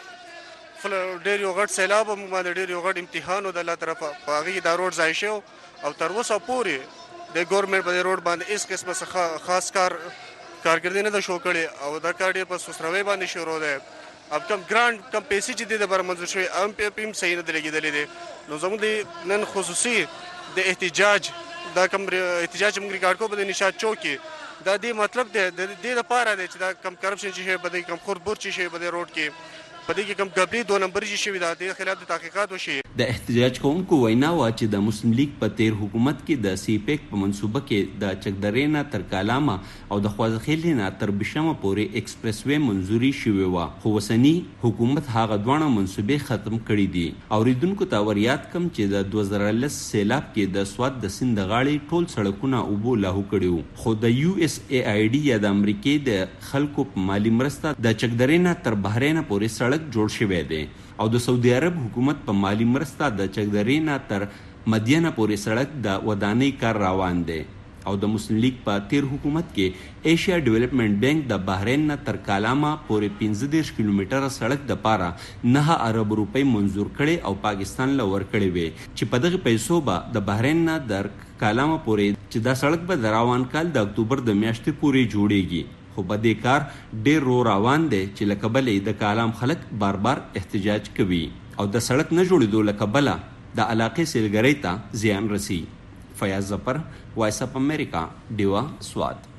ډېر یو غټ سیلاب موږ باندې ډېر یو غټ امتحان و د الله طرفه په هغې دا روډ ځای شو او تر اوسه پورې د ګورنمنټ په دې روډ باندې هېڅ قسمه څه خاص کارکردي نه ده شو کړې او دا کار ډېر په سوسروۍ باندې شروع دی. اب کم ګرانډ کم پیسې چې دې دپاره منظور شوي هم صحیح نه دی لګېدلې دی. نو زموږ د نن خصوصي د احتجاج دا کم احتجاج چې موږ ریکارډ کوو په د نشاط چوک کې دا دې مطلب دی د دې دپاره دی چې دا کم کرپشن چې شوی په دې کم خوربور چې شوی په دې روډ کې په دې کې کم ګبلې 2 نمبري چې شوي ده د دې خلاف د تحقیقات وشي. د احتجاج کوونکو وینا وه چې د مسلم لیگ په تیر حکومت کې د سی پیک په منصوبه کې د چکدرې نه تر کالامه او د خوازخیلې نه تر بشمه پورې ایکسپریس وی منظوري شوې وه خو اوسني حکومت هغه دواړه منصوبې ختم کړي دي. اوریدونکو ته ور یاد کم چې د 2010 سیلاب کې د سوات د سیند د غاړې ټول سړکونه اوبو لاهو کړي وو خو د USAID یا د امریکې د خلکو په مالي مرسته د چکدرې نه تر بحرین پورې سړک جوړ شوی دی او د سعودي عرب حکومت په مالی مرسته د چکدرې نه تر مدینه پورې سړک د ودانۍ کار روان دی او د مسلم لیگ په تیر حکومت کې ایشیا ډیولپمنٹ بینک د بحرین نه تر کالامه پورې 15 کیلومتره سړک دپاره 9 ارب روپۍ منظور کړي او پاکستان له ورکړي وي چې په دغه پیسو به د بحرین نه در کالامه پورې چې دا سړک به د روان کال د اکتوبر د میاشتې پورې جوړیږي. خو په دې کار ډېر رو روان دی چې له کبله د کالام خلک بار بار احتجاج کوي او د سړک نه جوړېدو له کبله د علاقې سیلګرۍ ته زیان رسي. فیاض ظفر، وایس اف امریکا، ډیوا، سوات.